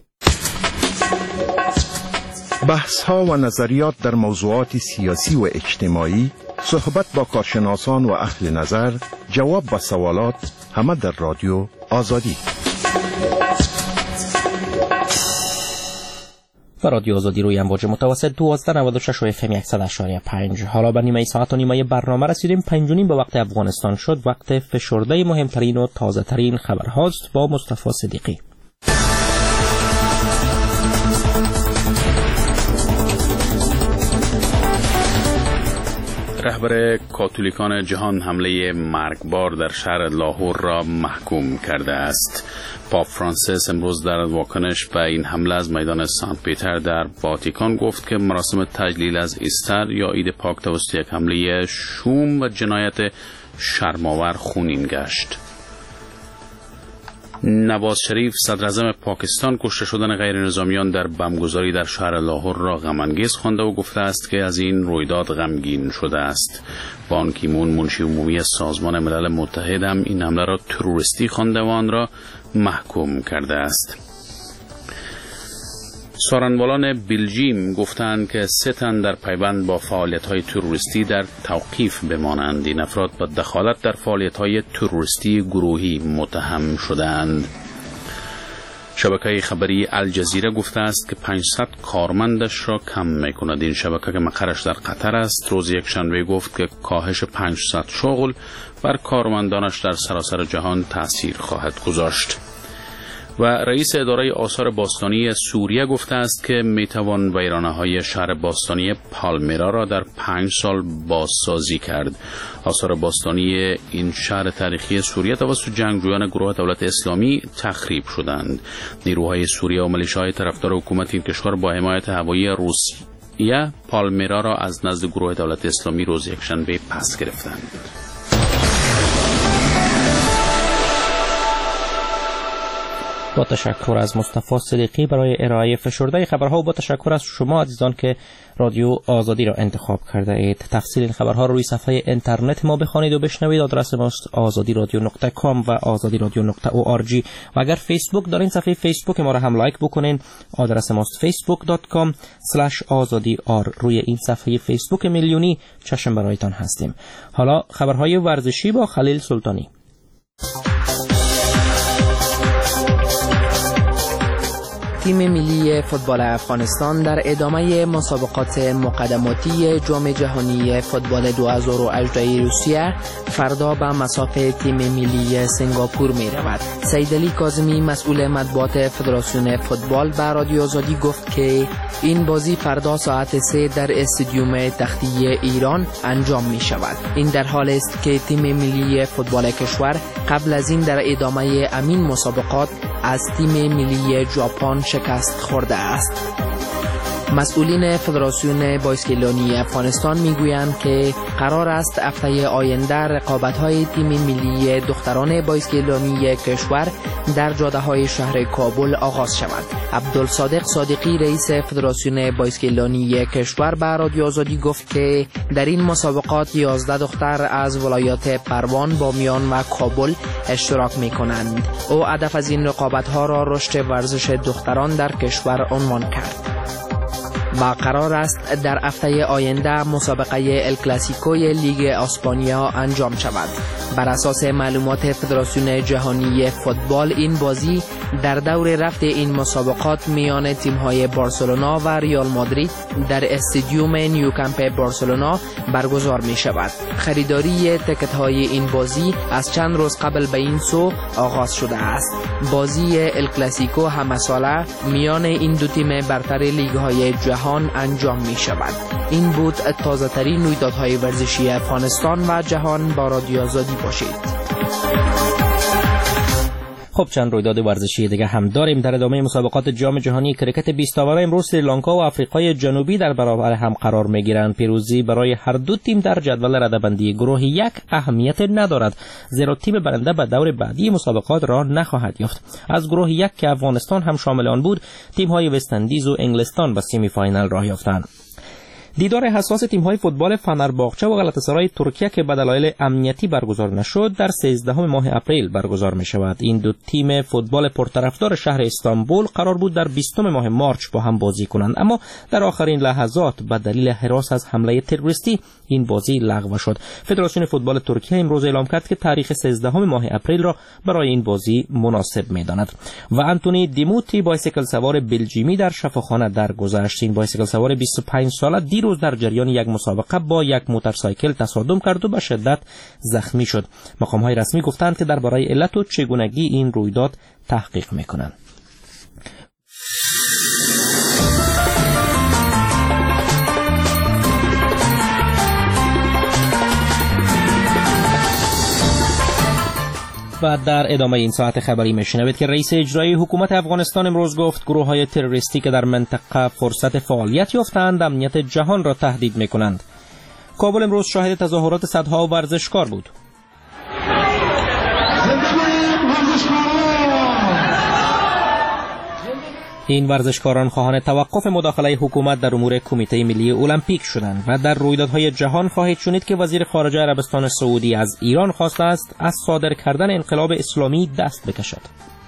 بحث‌ها و نظریات در موضوعات سیاسی و اجتماعی، صحبت با کارشناسان و اهل نظر، جواب به سوالات، همه در رادیو آزادی. و رادیو آزادی روی امواج متوسط 1296 و FM 100.5. حالا به نیمه ساعت و نیمه برنامه رسیدیم. 5:30 به وقت افغانستان شد. وقت فشرده مهمترین و تازه ترین خبرهاست با مصطفی صدیقی. رهبر کاتولیکان جهان حمله مرگبار در شهر لاهور را محکوم کرده است. پاپ فرانسیس امروز در واکنش به این حمله از میدان سنت پیتر در واتیکان گفت که مراسم تجلیل از ایستر یا عید پاک توسط یک حمله شوم و جنایت شرم‌آور خونین گشت. نواز شریف صدراعظم پاکستان کشته شدن غیر نظامیان در بمبگذاری در شهر لاهور را غم‌انگیز خوانده و گفته است که از این رویداد غمگین شده است. بان کی مون منشی عمومی سازمان ملل متحد هم این حمله را تروریستی خوانده و آن را محکوم کرده است. سارنوالان بلژیم گفتند که 3 تن در پیوند با فعالیت‌های تروریستی در توقیف بمانند. این افراد با دخالت در فعالیت‌های تروریستی گروهی متهم شدند. شبکه خبری الجزیره گفته است که 500 کارمندش را کم می‌کند. این شبکه که مقرش در قطر است روز یکشنبه گفت که کاهش 500 شغل بر کارمندانش در سراسر جهان تأثیر خواهد گذاشت. و رئیس اداره آثار باستانی سوریه گفته است که میتوان ویرانه‌های شهر باستانی پالمیرا را در 5 سال بازسازی کرد. آثار باستانی این شهر تاریخی سوریه توسط جنگجویان گروه دولت اسلامی تخریب شدند. نیروهای سوریه و ملیشه‌های طرفدار حکومت این کشور با حمایت هوایی روسیه پالمیرا را از نزد گروه دولت اسلامی روز یکشنبه پس گرفتند. با تشکر از مصطفی صدیقی برای ارائه فشرده خبرها و با تشکر از شما عزیزان که رادیو آزادی را انتخاب کرده اید. تفصیل این خبرها روی صفحه اینترنت ما بخوانید و بشنوید. آدرس ماست azadiradio.com و azadiradio.org و اگر فیسبوک دارین صفحه فیسبوک ما را هم لایک بکنین. آدرس ماست facebook.com/azadiyar. روی این صفحه فیسبوک میلیونی چشم برایتان هستیم. حالا خبرهای ورزشی با خلیل سلطانی. تیم ملی فوتبال افغانستان در ادامه مسابقات مقدماتی جام جهانی فوتبال 2018 روسیه فردا به مصاف تیم ملی سنگاپور می رود. سیدعلی کاظمی مسئول مطبوعات فدراسیون فوتبال به رادیو آزادی گفت که این بازی فردا ساعت 3 در استادیوم تختی ایران انجام می شود. این در حال است که تیم ملی فوتبال کشور قبل از این در ادامه امین مسابقات از تیم ملی ژاپن شکست خورده است. مسئولین فدراسیون بایسکلانی افغانستان میگویند که قرار است هفته آینده رقابت‌های تیم ملی دختران بایسکلانی کشور در جاده‌های شهر کابل آغاز شود. عبدالصادق صادقی رئیس فدراسیون بایسکلانی کشور به رادیو آزادی گفت که در این مسابقات 11 دختر از ولایات پروان، بامیان و کابل اشتراک می‌کنند. او هدف از این رقابت‌ها را رشد ورزش دختران در کشور عنوان کرد. و قرار است در هفته آینده مسابقه ال کلاسیکوی لیگ اسپانیا انجام شود. بر اساس معلومات فدراسیون جهانی فوتبال این بازی در دور رفت این مسابقات میان تیم‌های بارسلونا و ریال مادرید در استادیوم نیوکامپ بارسلونا برگزار می شود. خریداری تکت‌های این بازی از چند روز قبل به این سو آغاز شده است. بازی ال کلاسیکو همساله میان این دو تیم برتر لیگ‌های جهان جهان انجام می شود. این بود تازه ترین رویدادهای ورزشی افغانستان و جهان. با رادیو آزادی باشید. خب چند رویداد ورزشی دیگه هم داریم. در ادامه مسابقات جام جهانی کرکت 20 آوره امروز سریلانکا و آفریقای جنوبی در برابر هم قرار میگیرند. پیروزی برای هر دو تیم در جدول رده‌بندی گروه یک اهمیت ندارد، زیرا تیم برنده به دور بعدی مسابقات را نخواهد یافت. از گروه یک که افغانستان هم شامل آن بود، تیم‌های وست اندیز و انگلستان به سمی فاینال راه یافتند. دیدار حساس تیم‌های فوتبال فنرباغچه و غلاتاسرای ترکیه که به دلایل امنیتی برگزار نشد در 13 ماه اپریل برگزار می‌شود. این دو تیم فوتبال پرطرفدار شهر استانبول قرار بود در 20 ماه مارچ با هم بازی کنند، اما در آخرین لحظات به دلیل هراس از حمله تروریستی این بازی لغو شد. فدراسیون فوتبال ترکیه امروز اعلام کرد که تاریخ 13 ماه اپریل را برای این بازی مناسب می‌داند. و آنتونی دیموتی بایسیکل سوار بلژیمی در شفاخانه درگذشت. این بایسیکل سوار 25 ساله روز در جریان یک مسابقه با یک موتورسایکل تصادم کرد و به شدت زخمی شد. مقام‌های رسمی گفتند که درباره علت و چگونگی این رویداد تحقیق می‌کنند. و در ادامه این ساعت خبری میشنوید که رئیس اجرایی حکومت افغانستان امروز گفت گروه‌های تروریستی که در منطقه فرصت فعالیت یافتند امنیت جهان را تهدید می‌کنند. کابل امروز شاهد تظاهرات صدها ورزشکار بود. این ورزشکاران خواهان توقف مداخله حکومت در امور کمیته ملی المپیک شدند و در رویدادهای جهان خواهید شنید که وزیر خارجه عربستان سعودی از ایران خواسته است از صادر کردن انقلاب اسلامی دست بکشد.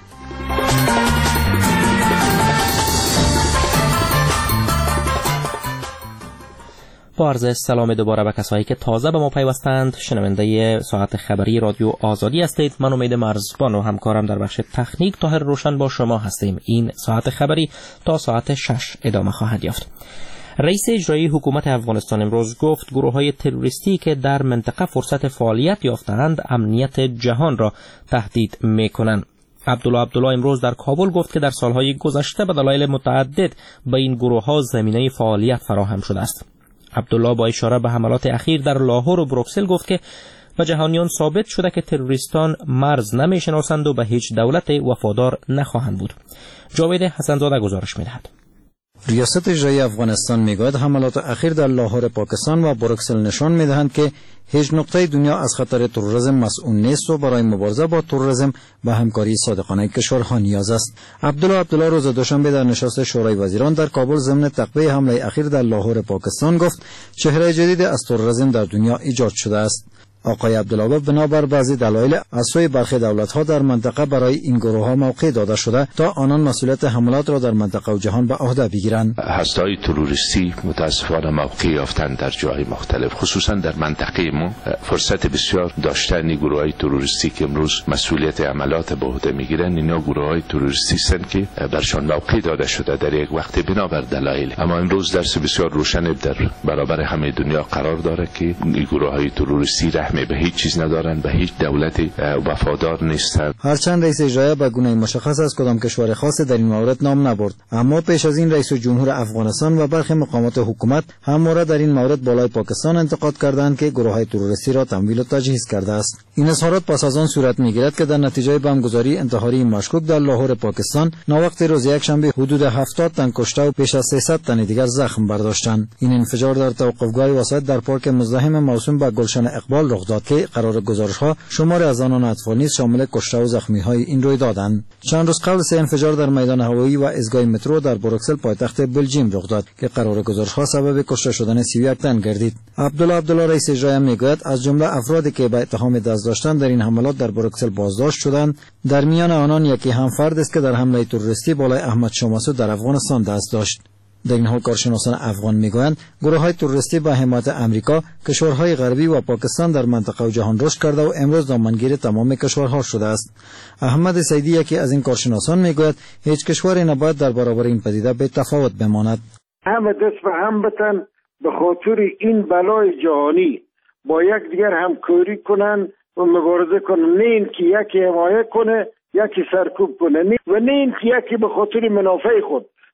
با عرض سلام دوباره به کسایی که تازه به ما پیوستند. شنونده ساعت خبری رادیو آزادی هستید. من امید مرزبان و همکارم در بخش تکنیک طاهر روشن با شما هستیم. این ساعت خبری تا ساعت 6 ادامه خواهد یافت. رئیس اجرایی حکومت افغانستان امروز گفت گروه‌های تروریستی که در منطقه فرصت فعالیت یافتند امنیت جهان را تهدید می‌کنند. عبدالله امروز در کابل گفت که در سالهای گذشته به دلایل متعدد به این گروه‌ها زمینه فعالیت فراهم شده است. عبدالله با اشاره به حملات اخیر در لاهور و بروکسل گفت که به جهانیان ثابت شده که تروریستان مرز نمی‌شناسند و به هیچ دولت وفادار نخواهند بود. جاوید حسنزاده گزارش می‌دهد. ریاست اجرایی افغانستان میگوید حملات اخیر در لاهور پاکستان و بروکسل نشان می‌دهند که هیچ نقطه دنیا از خطر تروریسم مسئول نیست و برای مبارزه با تروریسم به همکاری صادقانه کشورها نیاز است. عبدالله روز دوشنبه در نشست شورای وزیران در کابل ضمن تقویه حمله اخیر در لاهور پاکستان گفت چهره جدید از تروریسم در دنیا ایجاد شده است. آقای عبدالله بنابر بعضی دلایل از سوی برخی دولت‌ها در منطقه برای این گروه‌ها موقع داده شده تا آنان مسئولیت حملات را در منطقه و جهان به عهده بگیرند. هسته‌های تروریستی متأسفانه موقع یافتند در جاهای مختلف، خصوصا در منطقه ما فرصت بسیار داشتن گروه‌های تروریستی که امروز مسئولیت عملات به عهده میگیرند. اینا گروه‌های تروریستی هستند که برشان موقع داده شده در یک وقت بنابر دلایل. اما امروز درس بسیار روشن در برابر همه دنیا قرار دارد که این گروه‌های تروریستی به هیچ چیز ندارند، به هیچ دولت وفادار نیستند. هرچند رئیس اجرایی به گونه مشخص از کدام کشور خاص در این مورد نام نبرد، اما پیش از این رئیس جمهور افغانستان و برخی مقامات حکومت همواره در این مورد بالای پاکستان انتقاد کردند که گروه‌های تروریستی را تمویل و تجهیز کرده است. این اظهارات پس از آن صورت می‌گیرد که در نتیجه بمبگذاری انتحاری مشکوک در لاهور پاکستان ناوقت روز یکشنبه حدود 70 تن کشته و بیش از 300 تن دیگر زخم برداشتند. این انفجار در توقفگاه وسایط در پارک مزدحم موسوم به گلشن اقبال رخ داد که قرار گزارش‌ها شمار از آنان اطفال نیز شامل کشته و زخمی‌های این روی دادند. چند روز قبل سه انفجار در میدان هوایی و ایستگاه مترو در بروکسل پایتخت بلژیم رخ داد که قرار گزارش‌ها سبب کشته شدن 31 تن گردید. عبدالله رئیس اجرایی میگوید از جمله افرادی که به اتهام دست داشتن در این حملات در بروکسل بازداشت شدند، در میان آنان یکی هم فرد است که در حمله تروریستی بالای احمد شاه مسعود در افغانستان دست داشت. در این حال کارشناسان افغان میگویند گروه‌های تروریستی با حمایت آمریکا، کشورهای غربی و پاکستان در منطقه و جهان رشد کرده و امروز دامنگیر تمام کشورها شده است. احمد سیدی یکی از این کارشناسان میگوید هیچ کشوری نباید در برابر این پدیده به تفاوت بماند. همه دست به هم بتن به خاطر این بلای جهانی با یک دیگر همکاری کنن و مبارزه کنن، نه این که یکی حمایت کنه یکی سرکوب کنه و نه این که یکی به خاطر منافع خود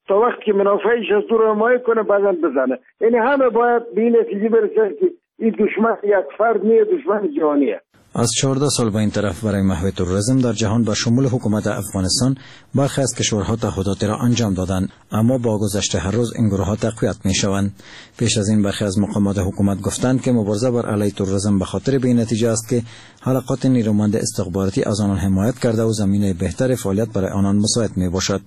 تا وقتی که منافعش از دور حمایت کنه بعداً بزنه. یعنی همه باید به این نتیجه برسن که این دشمن یک فرد نیه، دشمن جهانیه. از 14 سال به این طرف برای محو تروریسم در جهان به شمول حکومت افغانستان برخی از کشورها تعهداتی را انجام دادند، اما با گذشت هر روز این گروه‌ها تقویت می‌شوند. پیش از این برخی از مقامات حکومت گفتند که مبارزه بر علیه تروریسم به خاطر به این نتیجه است که حلقات نیرومند استخباراتی از آنان حمایت کرده و زمینه بهتر فعالیت برای آنان مساعد می‌باشد.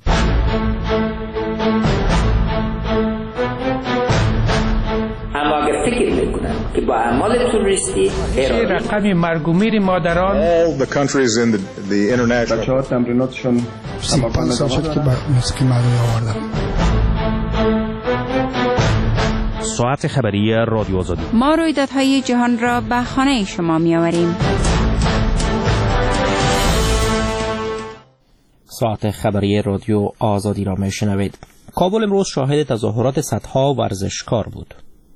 که با اعمال توریستی رقم مرگ و میر مادران all the countries in the international بچه‌ها تمریناتشون سال شد که موسیقی مردمی آوردم. ساعت خبری رادیو آزادی. ما رویدادهای جهان را به خانه شما می‌آوریم. ساعت خبری رادیو آزادی را میشنوید. کابل امروز شاهد تظاهرات صدها ورزشکار بود.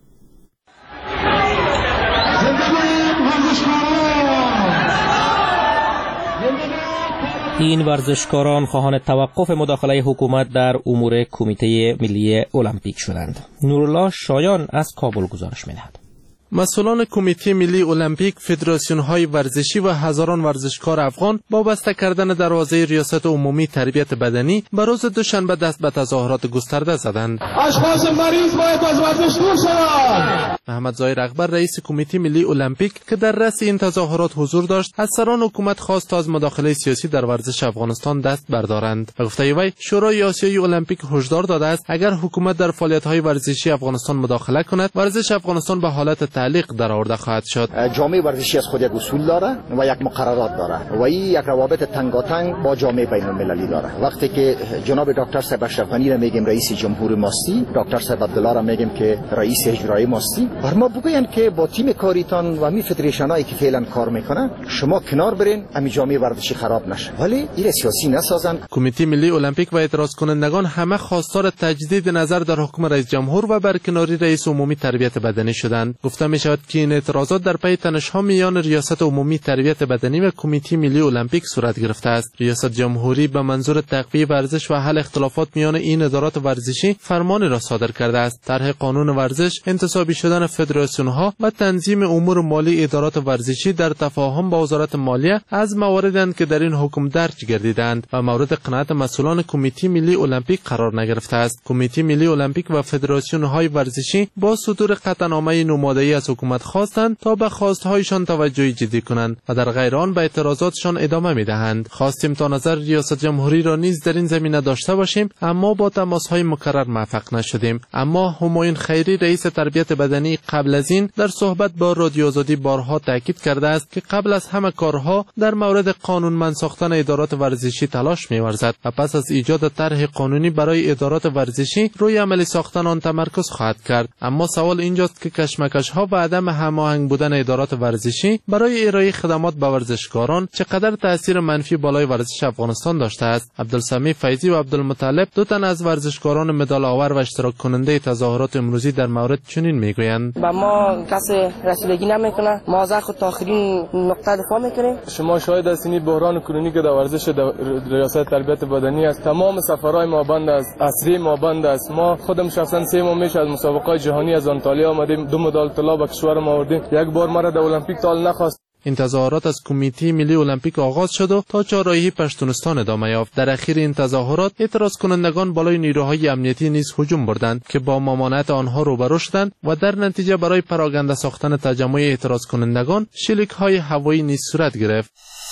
این ورزشکاران خواهان توقف مداخله حکومت در امور کمیته ملی المپیک شدند. نورالله شایان از کابل گزارش می‌دهد. مسئولان کمیته ملی المپیک، فدراسیون‌های ورزشی و هزاران ورزشکار افغان با بسته کردن دروازه ریاست عمومی تربیت بدنی به روز دوشنبه دست به تظاهرات گسترده زدند. اشخاص مریض باید از ورزش دور شوند. محمد ظاهر اکبر رئیس کمیته ملی المپیک که در رأس این تظاهرات حضور داشت، از سران حکومت خواست تا از مداخله سیاسی در ورزش افغانستان دست بردارند. به گفته وی، شورای آسیایی المپیک هشدار داده است اگر حکومت در فعالیت‌های ورزشی افغانستان مداخله کند، ورزش افغانستان به حالت تعلیق در آورده خواهد شد. جامعه ورزشی از خود یک اصول داره و یک مقررات داره و این یک روابط تنگاتنگ با جامعه بین المللی داره. وقتی که جناب دکتر صاحب اشرف غنی را میگیم رئیس جمهور ماستی، دکتر صاحب عبدالله را میگیم که رئیس اجرایی ماستی، بر ما بگوین که با تیم کاریتان و می فدریشنایی که فعلا کار میکنن شما کنار برین، امی جامعه ورزشی خراب نشه، ولی این سیاسی نسازن. کمیته ملی المپیک و اعتراض کنندگان همه خواستار تجدید نظر در حکم رئیس جمهور و برکناری رئیس عمومی تربیت بدنی شدند. گفته می شود که این اعتراضات در پی تنش‌ها میان ریاست عمومی تربیت بدنی و کمیته ملی المپیک صورت گرفته است. ریاست جمهوری به منظور تقویت ورزش و حل اختلافات میان این ادارات ورزشی فرمانی را صادر کرده است. طرح قانون ورزش، انتصابی شدن فدراسیون‌ها و تنظیم امور مالی ادارات ورزشی در تفاهم با وزارت مالیه از مواردند که در این حکم درج گردیدند و مورد قناعت مسئولان کمیته ملی المپیک قرار نگرفته است. کمیته ملی المپیک و فدراسیون‌های ورزشی با صدور قطعنامه نماده‌ای از حکومت خواستند تا به خواستهایشان توجه جدی کنند و در غیر آن به اعتراضاتشان ادامه می‌دهند. خواستیم تا نظر ریاست جمهوری را نیز در این زمینه داشته باشیم، اما با تماس‌های مکرر موفق نشدیم. اما همایون خیری رئیس تربیت بدنی قبل از این در صحبت با رادیو آزادی بارها تاکید کرده است که قبل از همه کارها در مورد قانونمند ساختن ادارات ورزشی تلاش می‌ورزد و پس از ایجاد طرح قانونی برای ادارات ورزشی روی عملی ساختن آن تمرکز خواهد کرد. اما سوال اینجاست که کشمکش‌ها و عدم هماهنگ بودن ادارات ورزشی برای ارائه خدمات به ورزشکاران چقدر تأثیر منفی بالای ورزش افغانستان داشته است. عبدالسمیع فیضی و عبدالمطلب، دو تن از ورزشکاران مدال آور و اشتراک کننده تظاهرات امروزی در مورد چنین میگویند: با ما کسی رسیدگی نمیکنه، ما از خود تا آخرین نقطه دفاع میکنیم. شما شاهد هستین بحران کنونی که در ورزش ریاست تربیت بدنی است. تمام سفرهای ما بند است، عصری ما بند است. ما خودم شخصا 3 ماه میشه از مسابقات جهانی از آنتالیا آمدیم، 2 مدال طلا به کشور ما آوردیم. یک بار ما را در المپیک تال نخواست. این تظاهرات از کمیته ملی المپیک آغاز شد و تا چهارراهی پشتونستان ادامه یافت. در اخیر این تظاهرات اعتراض کنندگان بالای نیروهای امنیتی نیز هجوم بردند که با ممانعت آنها روبرو شدند و در نتیجه برای پراگنده ساختن تجمع اعتراض کنندگان شلیک‌های هوایی نیز صورت گرفت.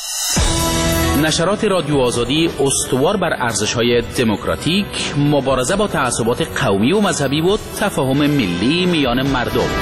نشرات رادیو آزادی استوار بر ارزش‌های دموکراتیک، مبارزه با تعصبات قومی و مذهبی و تفاهم ملی میان مردم.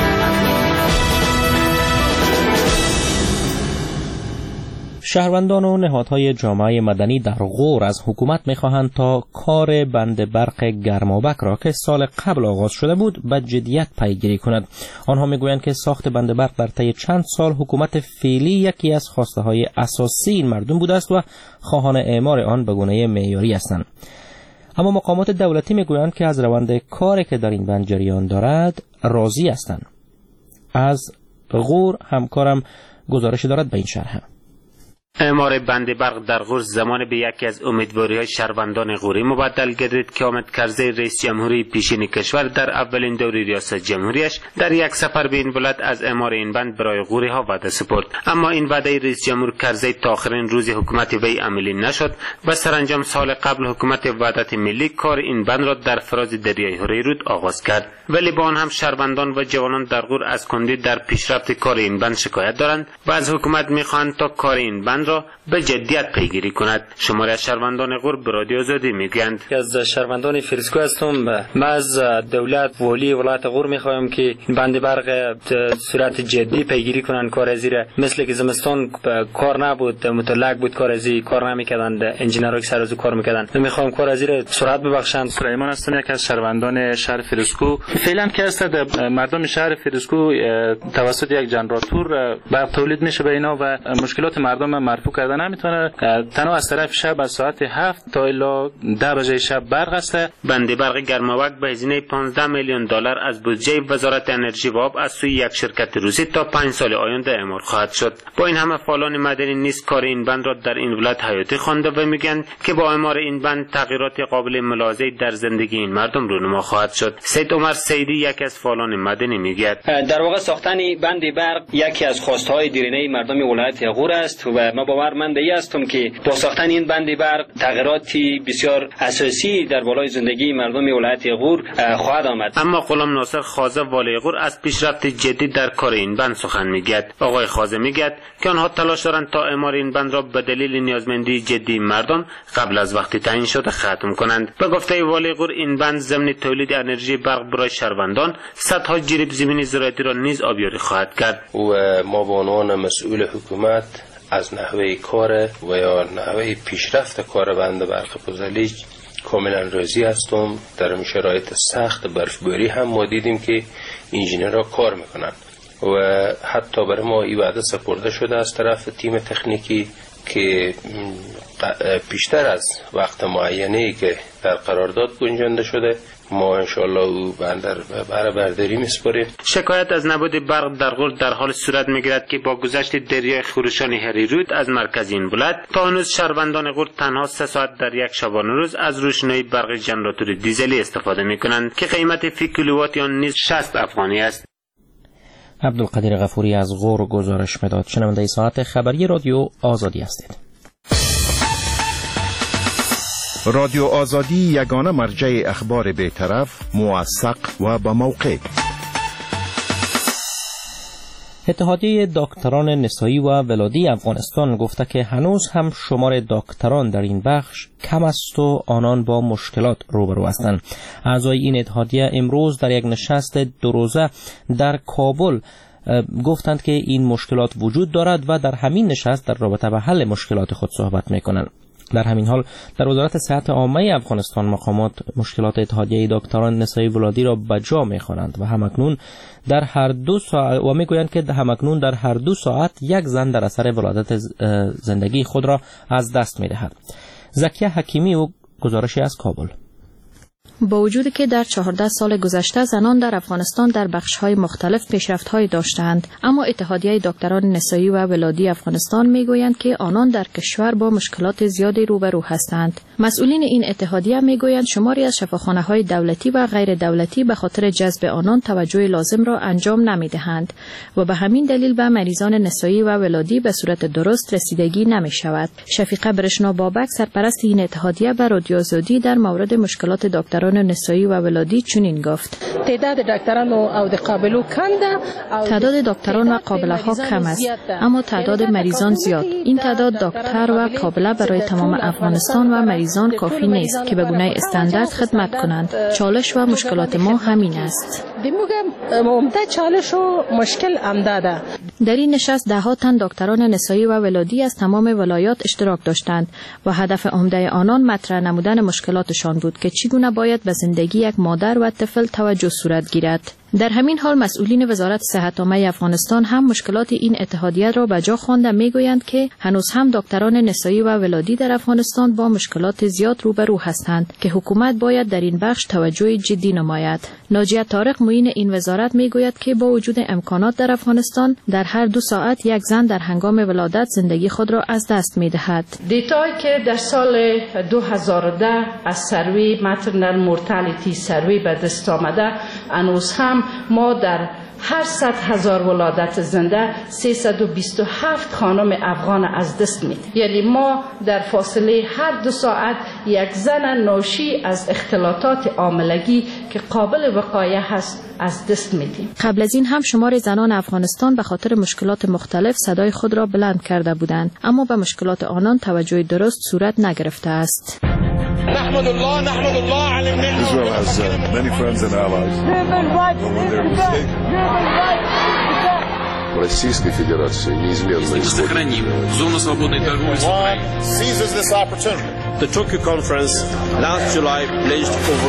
شهروندان و نهادهای جامعه مدنی در غور از حکومت می‌خواهند تا کار بند برق گرمابک را که سال قبل آغاز شده بود به جدیت پیگیری کند. آنها می‌گویند که ساخت بند برق در طی چند سال حکومت فعلی یکی از خواسته‌های اساسی این مردم بوده است و خواهان اعمار آن به گونه معیاری هستند. اما مقامات دولتی می‌گویند که از روند کاری که در این بند جریان دارد راضی هستند. از غور همکارم گزارش دارد به این شرح. اعمار بند برق در غور زمان به یکی از امیدواری‌های شهروندان غوری مبدل گردید که آمد کرزی رئیس جمهوری پیشین کشور در اولین دوره ریاست جمهوریش در یک سفر به این ولایت از اعمار این بند برای غوری ها وعده سپرد. اما این وعده رئیس جمهور کرزی تا آخرین روز حکومت وی عملی نشد و سرانجام سال قبل حکومت وحدت ملی کار این بند را در فراز دریای هریرود آغاز کرد. ولی با آن هم شهروندان و جوانان در غور از کندی در پیشرفت کار این بند شکایت دارند و از حکومت می‌خواهند تا کار این بند را به جدیت پیگیری کند. شماری از شهروندان غور به رادیو آزادی میگویند: از شهروندان فریسکو هستم. ما از دولت ولی ولایت غور میخوایم که بند برق صورت جدی پیگیری کنند. کار ازی مثل که زمستان کار نبود، متعلق بود کار ازی کار نمیکردند، انجینرها که سر از کار میکردند. میخوایم کار ازی سرعت ببخشند. سلیمان هستم، یک از شهروندان شهر فریسکو. فعلا که است مردم شهر فریسکو توسط یک ژنراتور برق تولید میشه به اینا و مشکلات مردم مرفوع کردن نمیتونه. تنها از طرف شب از ساعت 7 تا الی 10 بجه شب برق است. بند برق گرماوک به هزینه 15 میلیون دلار از بودجه وزارت انرژی و آب از سوی یک شرکت روسی تا 5 سال آینده اعمار خواهد شد. با این همه فعالان مدنی نیز کار این بند را در این ولایت حیاتی خوانده و میگن که با اعمار این بند تغییرات قابل ملاحظه‌ای در زندگی این مردم رونما خواهد شد. سید عمر سیدی یکی از فعالان مدنی میگه: در واقع ساختن بند برق یکی از خواستهای دیرینه مردم ولایت غور است و ما باورمند هستم که با ساختن این بند برق تغییراتی بسیار اساسی در بالای زندگی مردم ولایت غور خواهد آمد. اما غلام ناصر خازه والی غور از پیشرفت جدی در کار این بند سخن میگه. آقای خازه میگه که آنها تلاش دارند تا اعمار این بند را به دلیل نیازمندی جدی مردم قبل از وقتی تعیین شده ختم کنند. به گفته والی غور این بند ضمن تولید انرژی برق برای شهروندان صدها جریب زمین زراعتی را نیز آبیاری خواهد کرد. و ما به عنوان مسئول حکومت از نحوه کار و یا نحوه پیشرفت کار بند برق پوزلیج کاملا راضی هستم. در شرایط سخت برفباری هم ما دیدیم که انجینرها کار میکنن و حتی برای ما این وعده سپرده شده از طرف تیم تکنیکی که پیشتر از وقت معینه‌ای که در قرارداد گنجانده شده ما انشاءالله او برای برداری میسپاریم. شکایت از نبود برق در غور در حال صورت میگیرد که با گذشت دریای خروشان هریرود از مرکز این ولایت تا هنوز شهروندان غور تنها 3 ساعت در یک شبانه روز از روشنایی برق ژنراتور دیزلی استفاده میکنند که قیمت فی کیلووات آن نیز 60 افغانی است. عبدالقدیر غفوری از غور گزارش میداد. شنونده ساعت خبری رادیو آزادی هستید. رادیو آزادی یگانه مرجع اخبار بی‌طرف، موثق و با موقع. اتحادیه دکتران نسایی و ولادی افغانستان گفته که هنوز هم شمار دکتران در این بخش کم است و آنان با مشکلات روبرو هستند. اعضای این اتحادیه امروز در یک نشست 2 روزه در کابل گفتند که این مشکلات وجود دارد و در همین نشست در رابطه با حل مشکلات خود صحبت میکنند. در همین حال در وزارت صحت عامه افغانستان مقامات مشکلات اتحادیه دکتران نسایی ولادی را به جا می‌خوانند و همکنون در هر 2 ساعت و میگویند که همکنون در هر 2 ساعت یک زن در اثر ولادت زندگی خود را از دست می‌دهد. زکیه حکیمی و گزارشی از کابل. با وجود که در 14 سال گذشته زنان در افغانستان در بخش‌های مختلف پیشرفت‌هایی داشتند، اما اتحادیه دکتران نسایی و ولادی افغانستان می‌گویند که آنان در کشور با مشکلات زیادی روبرو هستند. مسئولین این اتحادیه می‌گویند شماری از شفاخانه‌های دولتی و غیر دولتی به خاطر جذب آنان توجه لازم را انجام نمی‌دهند و به همین دلیل به مریضان نسایی و ولادی به صورت درست رسیدگی نمی‌شود. شفیقه برشنا بابک سرپرست این اتحادیه به رادیو آزادی در مورد مشکلات دکتران نسایی و ولادی چنین گفت: تعداد دکتران و قابلو کم، تعداد دکتران و قابله ها کم است، اما تعداد مریضان زیاد. این تعداد دکتر و قابله برای تمام افغانستان و مریضان کافی نیست که به گونه استاندارد خدمت کنند. چالش و مشکلات ما همین است. چالش و مشکل امداده. در این نشست 10 تن دکتران نسایی و ولادی از تمام ولایات اشتراک داشتند و هدف عمده آنان مطرح نمودن مشکلاتشان بود که چگونه باید به زندگی یک مادر و طفل توجه صورت گیرد. در همین حال مسئولین وزارت صحت عامه افغانستان هم مشکلات این اتحادیه را به جا خوانده میگویند که هنوز هم دکتران نسایی و ولادی در افغانستان با مشکلات زیاد روبرو هستند که حکومت باید در این بخش توجه جدی نماید. ناجیه طارق معین این وزارت میگوید که با وجود امکانات در افغانستان در هر 2 ساعت یک زن در هنگام ولادت زندگی خود را از دست میدهد. دیتایی که در سال 2010 از سروی ماترنال مورتالیتی سروی به دست آمده، هنوز هم ما در هر 100,000 ولادت زنده 327 خانم افغان از دست میدیم. یعنی ما در فاصله هر 2 ساعت یک زن ناشی از اختلاطات حاملگی که قابل وقایع هست از دست میدیم. قبل از این هم شمار زنان افغانستان به خاطر مشکلات مختلف صدای خود را بلند کرده بودند، اما به مشکلات آنان توجه درست صورت نگرفته است. نحمد الله على Israel has many friends and allies. Российской Федерации неизменно сохраним зону свободной торговли с Украиной. seizes this opportunity. The Tokyo conference last July pledged over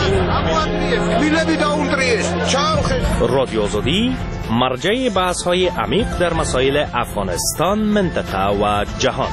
16 رادیو آزادی مرجع بحث‌های عمیق در مسائل افغانستان، منطقه و جهان.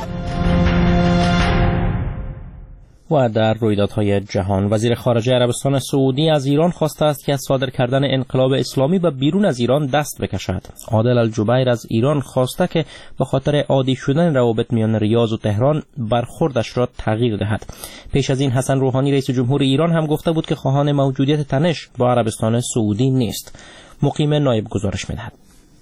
و در رویدادهای جهان، وزیر خارجه عربستان سعودی از ایران خواسته است که از صادر کردن انقلاب اسلامی و بیرون از ایران دست بکشد. عادل الجبیر از ایران خواسته که به خاطر عادی شدن روابط میان ریاض و تهران برخوردش را تغییر دهد. پیش از این حسن روحانی رئیس جمهور ایران هم گفته بود که خواهان موجودیت تنش با عربستان سعودی نیست. مقیم نایب گزارش می‌دهد.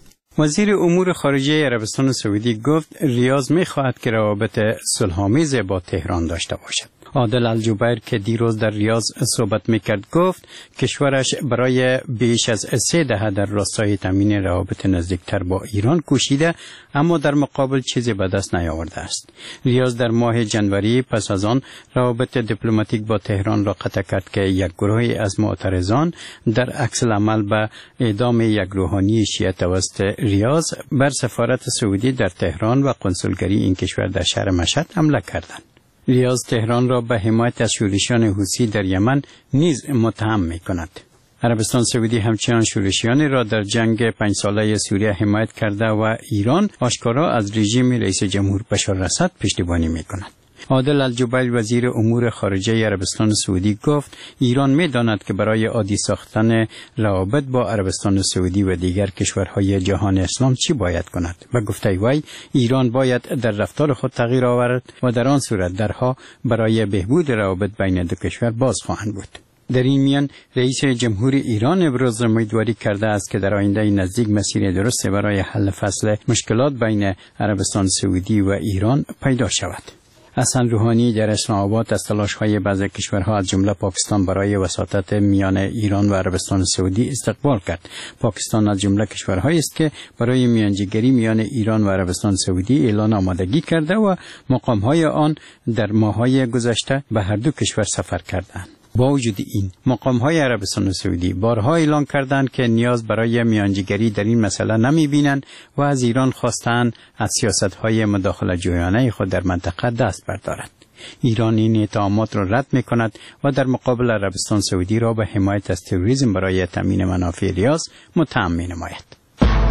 وزیر امور خارجه عربستان سعودی گفت ریاض می‌خواهد که روابط صلح‌آمیز با تهران داشته باشد. عادل الجبیر که دیروز در ریاض صحبت میکرد گفت کشورش برای بیش از 3 دهه در راستای تامین روابط نزدیکتر با ایران کوشیده، اما در مقابل چیزی به دست نیاورده است. ریاض در ماه جنوری پس از آن روابط دیپلماتیک با تهران را قطع کرد که یک گروهی از معترضان در عکس العمل به اعدام یک روحانی شیعه توسط ریاض بر سفارت سعودی در تهران و قنسولگری این کشور در شهر مشهد حمله کردند. ریاض تهران را به حمایت از شورشیان حوثی در یمن نیز متهم می کند. عربستان سعودی همچنان شورشیانی را در جنگ 5 ساله سوریه حمایت کرده و ایران آشکارا از رژیم رئیس جمهور بشار الاسد پشتیبانی می کند. عادل الجبیر وزیر امور خارجه عربستان سعودی گفت ایران می داند که برای عادی ساختن روابط با عربستان سعودی و دیگر کشورهای جهان اسلام چی باید کند و گفته وی ایران باید در رفتار خود تغییر آورد و در آن صورت درها برای بهبود روابط بین دو کشور باز خواهند بود. در این میان رئیس جمهور ایران ابراز امیدواری کرده است که در آینده نزدیک مسیر درست برای حل فصل مشکلات بین عربستان سعودی و ایران پیدا شود. حسن روحانی در اسلام آباد از تلاش‌های بعضی کشورها از جمله پاکستان برای وساطت میان ایران و عربستان سعودی استقبال کرد. پاکستان از جمله کشورهایی است که برای میانجیگری میان ایران و عربستان سعودی اعلان آمادگی کرده و مقام‌های آن در ماه‌های گذشته به هر دو کشور سفر کردند. با وجود این مقام‌های عربستان سعودی بارها اعلان کردند که نیاز برای میانجیگری در این مسئله نمی‌بینند و از ایران خواستند از سیاست‌های مداخله جویانه خود در منطقه دست بردارد. ایران این اتهامات را رد می‌کند و در مقابل عربستان سعودی را به حمایت از تروریسم برای تامین منافع ریاض متهم می‌نماید.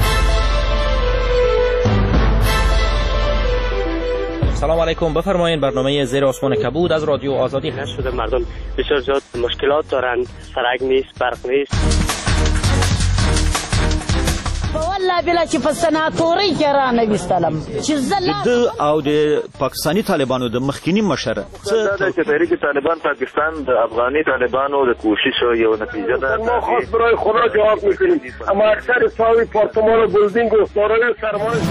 سلام علیکم، بفرمایید. برنامه زیر آسمان کبود از رادیو آزادی هست. شده مردم بسیار زیاد مشکلات دارند، سرک نیست، برق نیست. والله بلا چې په سناتوري کې را نه وستلم چې د او د پاکستانی طالبانو د مخکینی مشره چې تحریک طالبان پاکستان د افغاني طالبانو د کوششو یو نتیجه ده. ما خاص برای خدا جواب میکنیم، اما اکثر ساوی پارتمان و بلدینگ و سارای سرمایه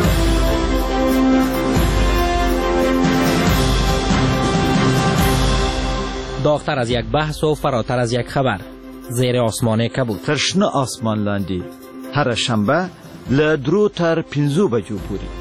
داغتر از یک بحث و فراتر از یک خبر، زیر آسمان کبود. ترشنه آسمان لاندی هر شنبه له 2 تر 5 بجو پورې.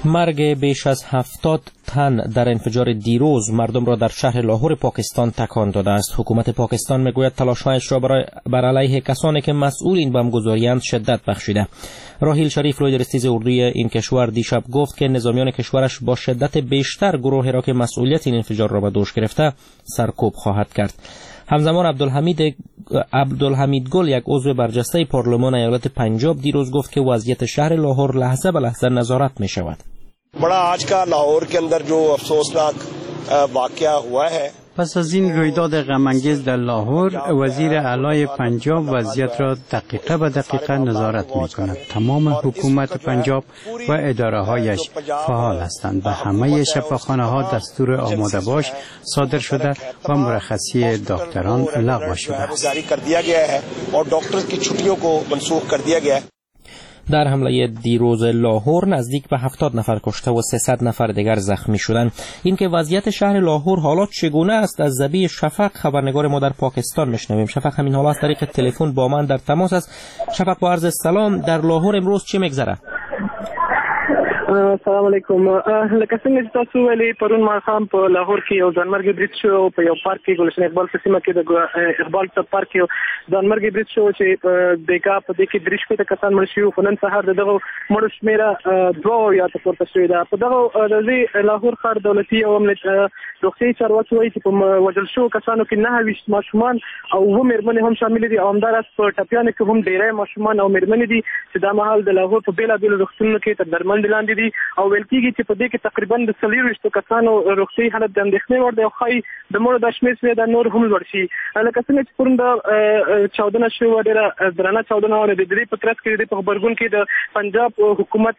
مرگ بیش از 70 تن در انفجار دیروز مردم را در شهر لاهور پاکستان تکان داده است. حکومت پاکستان میگوید تلاش‌هایش را بر علیه کسانی که مسئول این بمبگذاری‌اند شدت بخشیده. راحیل شریف روی درستیز اردوی این کشور دیشب گفت که نظامیان کشورش با شدت بیشتر گروهی را که مسئولیت این انفجار را به دوش گرفته سرکوب خواهد کرد. همزمان عبدالحمید گل، یک عضو برجسته پارلمان ایالت پنجاب، دیروز گفت که وضعیت شهر لاهور لحظه به لحظه نظارت می شود. بڑا آج کا لاہور کے اندر جو افسوسناک واقعہ ہوا ہے. پس از این رویداد غم‌انگیز در لاهور، وزیر اعلی پنجاب وضعیت را دقیقه به دقیقه نظارت می‌کند. تمام حکومت پنجاب و اداره‌هایش فعال هستند و همه شفاخانه‌ها دستور آماده باش صادر شده و مرخصی دکتران لغو شده است. در حمله دیروز لاهور نزدیک به 70 نفر کشته و 300 نفر دیگر زخمی شدند. اینکه وضعیت شهر لاهور حالات چگونه است از زبی شفق، خبرنگار ما در پاکستان میشنویم. شفق همین حالا از طریق تلفن با من در تماس است. شفق، با عرض سلام، در لاهور امروز چه میگذره؟ السلام علیکم. لکه څنګه چې تاسو ویلي، پرون ماښام په لاهور کې یو ځانمرګي برید شو په یو پارک کې، ګلشن اقبال په سیمه کې د اقبال سب پارک کې ځانمرګي برید شو چې دغه په دې کې 30 کسان مړ شوي. خو نن سهار دغه مړو شمیره 2 یا ته پورته شوې ده. په دغه د لاهور ښار دولتي او روغتیايي چارواکي وایي چې په وژل شوو کسانو کې 29 ماشومان او 2 مېرمنې هم شامل دي، او همداراز په ټپیانو کې هم ډېری ماشومان او مېرمنې دي چې دا مهال د لاهور په بېلابېلو روغتونونو کې تر درملنې لاندې دي، او ویل کېږي چې په دې کې تقریبا د 40 کسانو روغتیايي حالت د اندېښنې وړ دی، او ښایي د مړو د شمېر دا نور هم لوړ شي. لکه څنګه چې پرون د چاودنه شوې، ډېره درنه چاودنه وه. د دې په ترڅ کې د په غبرګون کې د پنجاب حکومت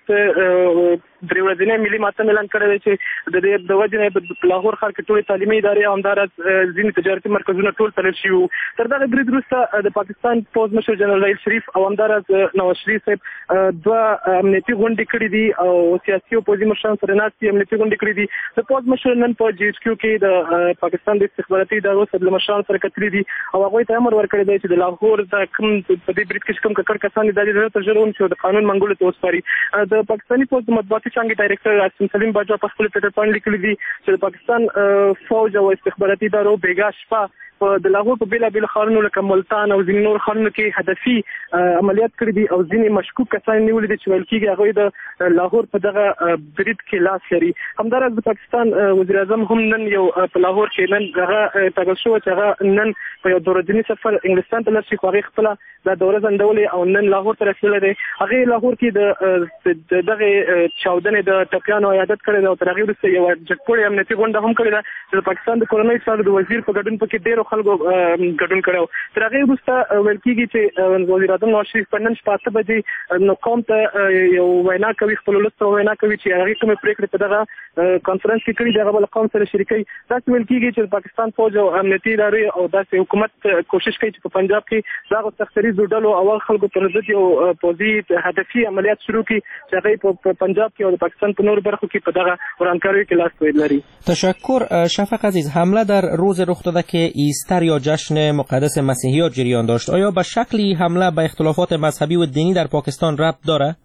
3 ورځنی ملي ماتم اعلان کړی دی چې د وجې نه په لاهور ښار کې ټولې تعلیمي ادارې او همداراز ځینې تجارتي مرکزونه ټول تړل شوي وو. تر دغه برید وروسته د پاکستان پوځ مشر جنرال راحیل شریف او همداراز نواز شریف صاحب 2 امنیتي غونډې کړې دي او سیاسي او پوځي مشران سره ناستې امنیتي غونډې کړې دي. د پوځ مشر نن په جی ایچ کیو کې د پاکستان د استخباراتي ادارو سره له مشرانو سره کتلي دي او هغوی ته امر ورکړی دی چې د لاهور د کوم په دې برید کې کوم ککړ کسان دي د تر ژر ونیسي او د قانون منګولو ته وسپاري. د پاکستاني پوځ د مطبوعاتي څانګې ډایرکټر سلیم باجوا په خپل ټویټر باندې لیکلي دي چې د پاکستان فوج او استخباراتي ادارو بیګا شپه د لاهور په بیلابیلو ښارونو لکه ملتان او ځینې نور ښارونو کې هدفي عملیات کړي دي او ځینې مشکوک کسان نیولي دي چې ویل کېږي هغوی د لاهور په دغه برید کې لاس لري. همداراز د پاکستان وزیر اعظم هم نن یو په لاهور کې نن هغه ټاکل شوی چې هغه نن په یو 2 ورځني سفر انګلستان ته لاړ شي، خو هغې خپله دا دوره ځنډولې او نن لاهور ته رسېدلی دی. هغې لاهور کې د دغې چاودنې د ټپیانو عیادت کړی دی او تر هغې وروسته یوه جګپوړې امنیتي غونډه هم کړې ده چې د پاکستان د کورنیو چارو د وزیر په ګډون پکې ډېرو خلکو ګډون کړی. تر هغې وروسته ویل کېږي چې وزیر اعظم نواز شریف په نن شپه 8 بجې نو قوم ته یو وینا کوي، خپل ولس ته وینا کوي چې هغې کومې پرېکړې په دغه کانفرنس کې کړي دي هغه به له قوم سره شریکوي. داسې ویل کېږي چې د پاکستان فوج او امنیتي ادارې او داسې حکومت کوشش کوي چې په پنجاب کې دغه سختریزو ډلو او خلکو پر ضد یو پوځي هدفي عملیات شروع کړي چې هغې په پنجاب کې او د پاکستان په نورو برخو کې په دغه ورانکاریو کې لاس لري. تشکر شفق عزیز. حمله در روز رخ داده که ایستر یا جشن مقدس مسیحیات جریان داشت. آیا به شکلی حمله به اختلافات مذهبی و دینی در پاکستان ربط داره؟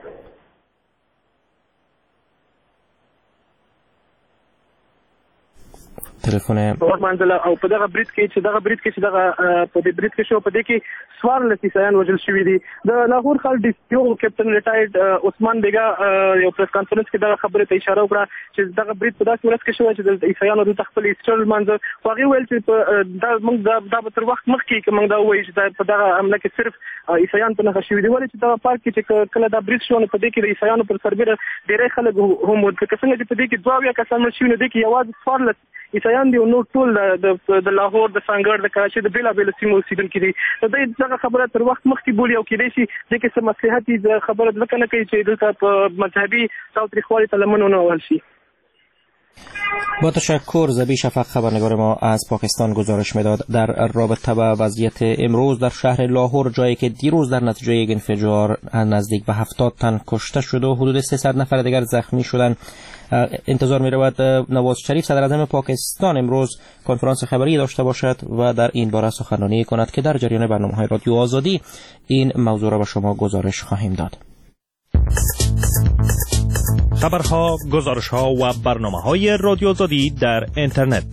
تلفن منځله او په دغه برید کې چې دغه په دې برید کې شو په دې کې 14 عیسایان وژل شوي دي. د لاهور ښار ډي سي او کیپټن ریټایرډ عثمان بیګا یو پریس کانفرنس کې دغه خبرې ته اشاره وکړه چې دغه برید په داسې ورځ کې شوی چې د عیسایانو دلته خپل ایسټر لمانځه. خو هغې ویل چې موږ دا به تر وخت مخکې که موږ دا ووایو چې په دغه حمله کې صرف عیسایان په نښه شوي دي. ولې چې دغه پارک کې چې کله دا برید شو نو په دې کې د عیسایانو پر سربېره ډېری خلک هم وو. که څنګه چې په دې کې 2 کسان مړ شوي نو دې کې یوازې 14 عیسایان دي او نور ټول د لاهور د سانګړ د کراچۍ د بېلابېلو سیمو اوسېدونکي دي. دغه خبره تر وخت مخکې بولي او کېدای شي دې کې څه مصلحتي خبره ځکه نه کوي چې دلته په مذهبي تاوتریخوالي ته لمن ونه وهل شي. با تشکر. زبی شفق خبرنگار ما از پاکستان گزارش میداد در رابطه با وضعیت امروز در شهر لاهور، جایی که دیروز در نتیجه یک انفجار نزدیک به 70 تن کشته شده و حدود 300 نفر دیگر زخمی شدند. انتظار می رود نواز شریف صدر اعظم پاکستان امروز کنفرانس خبری داشته باشد و در این باره سخنرانی کند که در جریان برنامه‌های رادیو آزادی این موضوع را به شما گزارش خواهیم داد. خبرها، گزارشها و برنامه‌های رادیو آزادی در اینترنت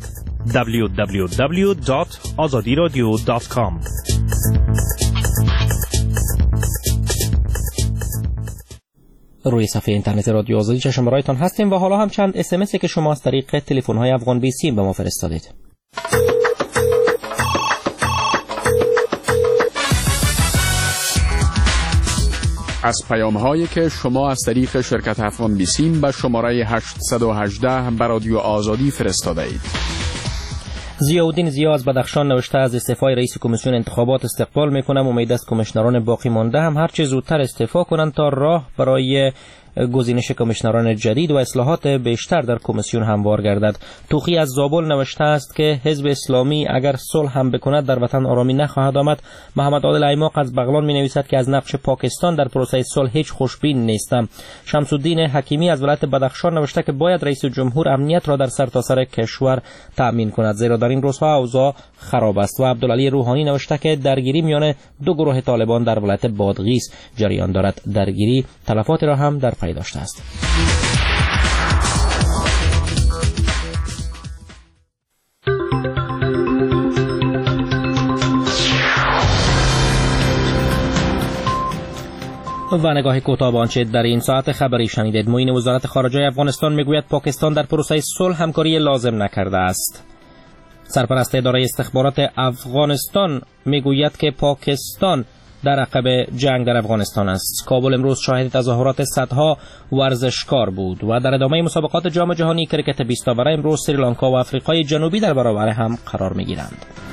www.azadiradio.com. روی صفحه اینترنت رادیو آزادی چشم برایتان هستیم و حالا هم چند اس‌ام‌اسی که شما از طریق تلفن‌های افغان 20 به ما فرستادید. از پیام‌هایی که شما از طریق شرکت افغان بیسیم به شماره 818 به رادیو آزادی فرستاده اید. ضیاءالدین ضیا از بدخشان نوشته از استعفای رئیس کمیسیون انتخابات استقبال میکنم. امید است کمیشنران باقی مانده هم هرچه زودتر استعفا کنند تا راه برای گزینش کمیشنران جدید و اصلاحات بیشتر در کمیسیون هموار گردد. توخی از زابل نوشته است که حزب اسلامی اگر صلح هم بکند در وطن آرامی نخواهد آمد. محمد عادل ایماق از بغلان می نویسد که از نقش پاکستان در پروسه صلح هیچ خوشبین نیستم. شمس الدین حکیمی از ولایت بدخشان نوشته که باید رئیس جمهور امنیت را در سرتاسر کشور تأمین کند زیرا در این روزها اوضاع خراب است. و عبدالعلی روحانی نوشته که درگیری میان دو گروه طالبان در ولایت بادغیس جریان دارد. درگیری تلفات را هم در پی داشته است. و نگاهی کوتاه به آنچه در این ساعت خبری شنیدید. معین وزارت خارجه افغانستان میگوید پاکستان در پروسه صلح همکاری لازم نکرده است. سرپرست اداره استخبارات افغانستان میگوید که پاکستان در عقب جنگ در افغانستان است. کابل امروز شاهد تظاهرات صدها ورزشکار بود و در ادامه مسابقات جام جهانی کریکت 20 اوره امروز سریلانکا و آفریقای جنوبی در برابر هم قرار میگیرند.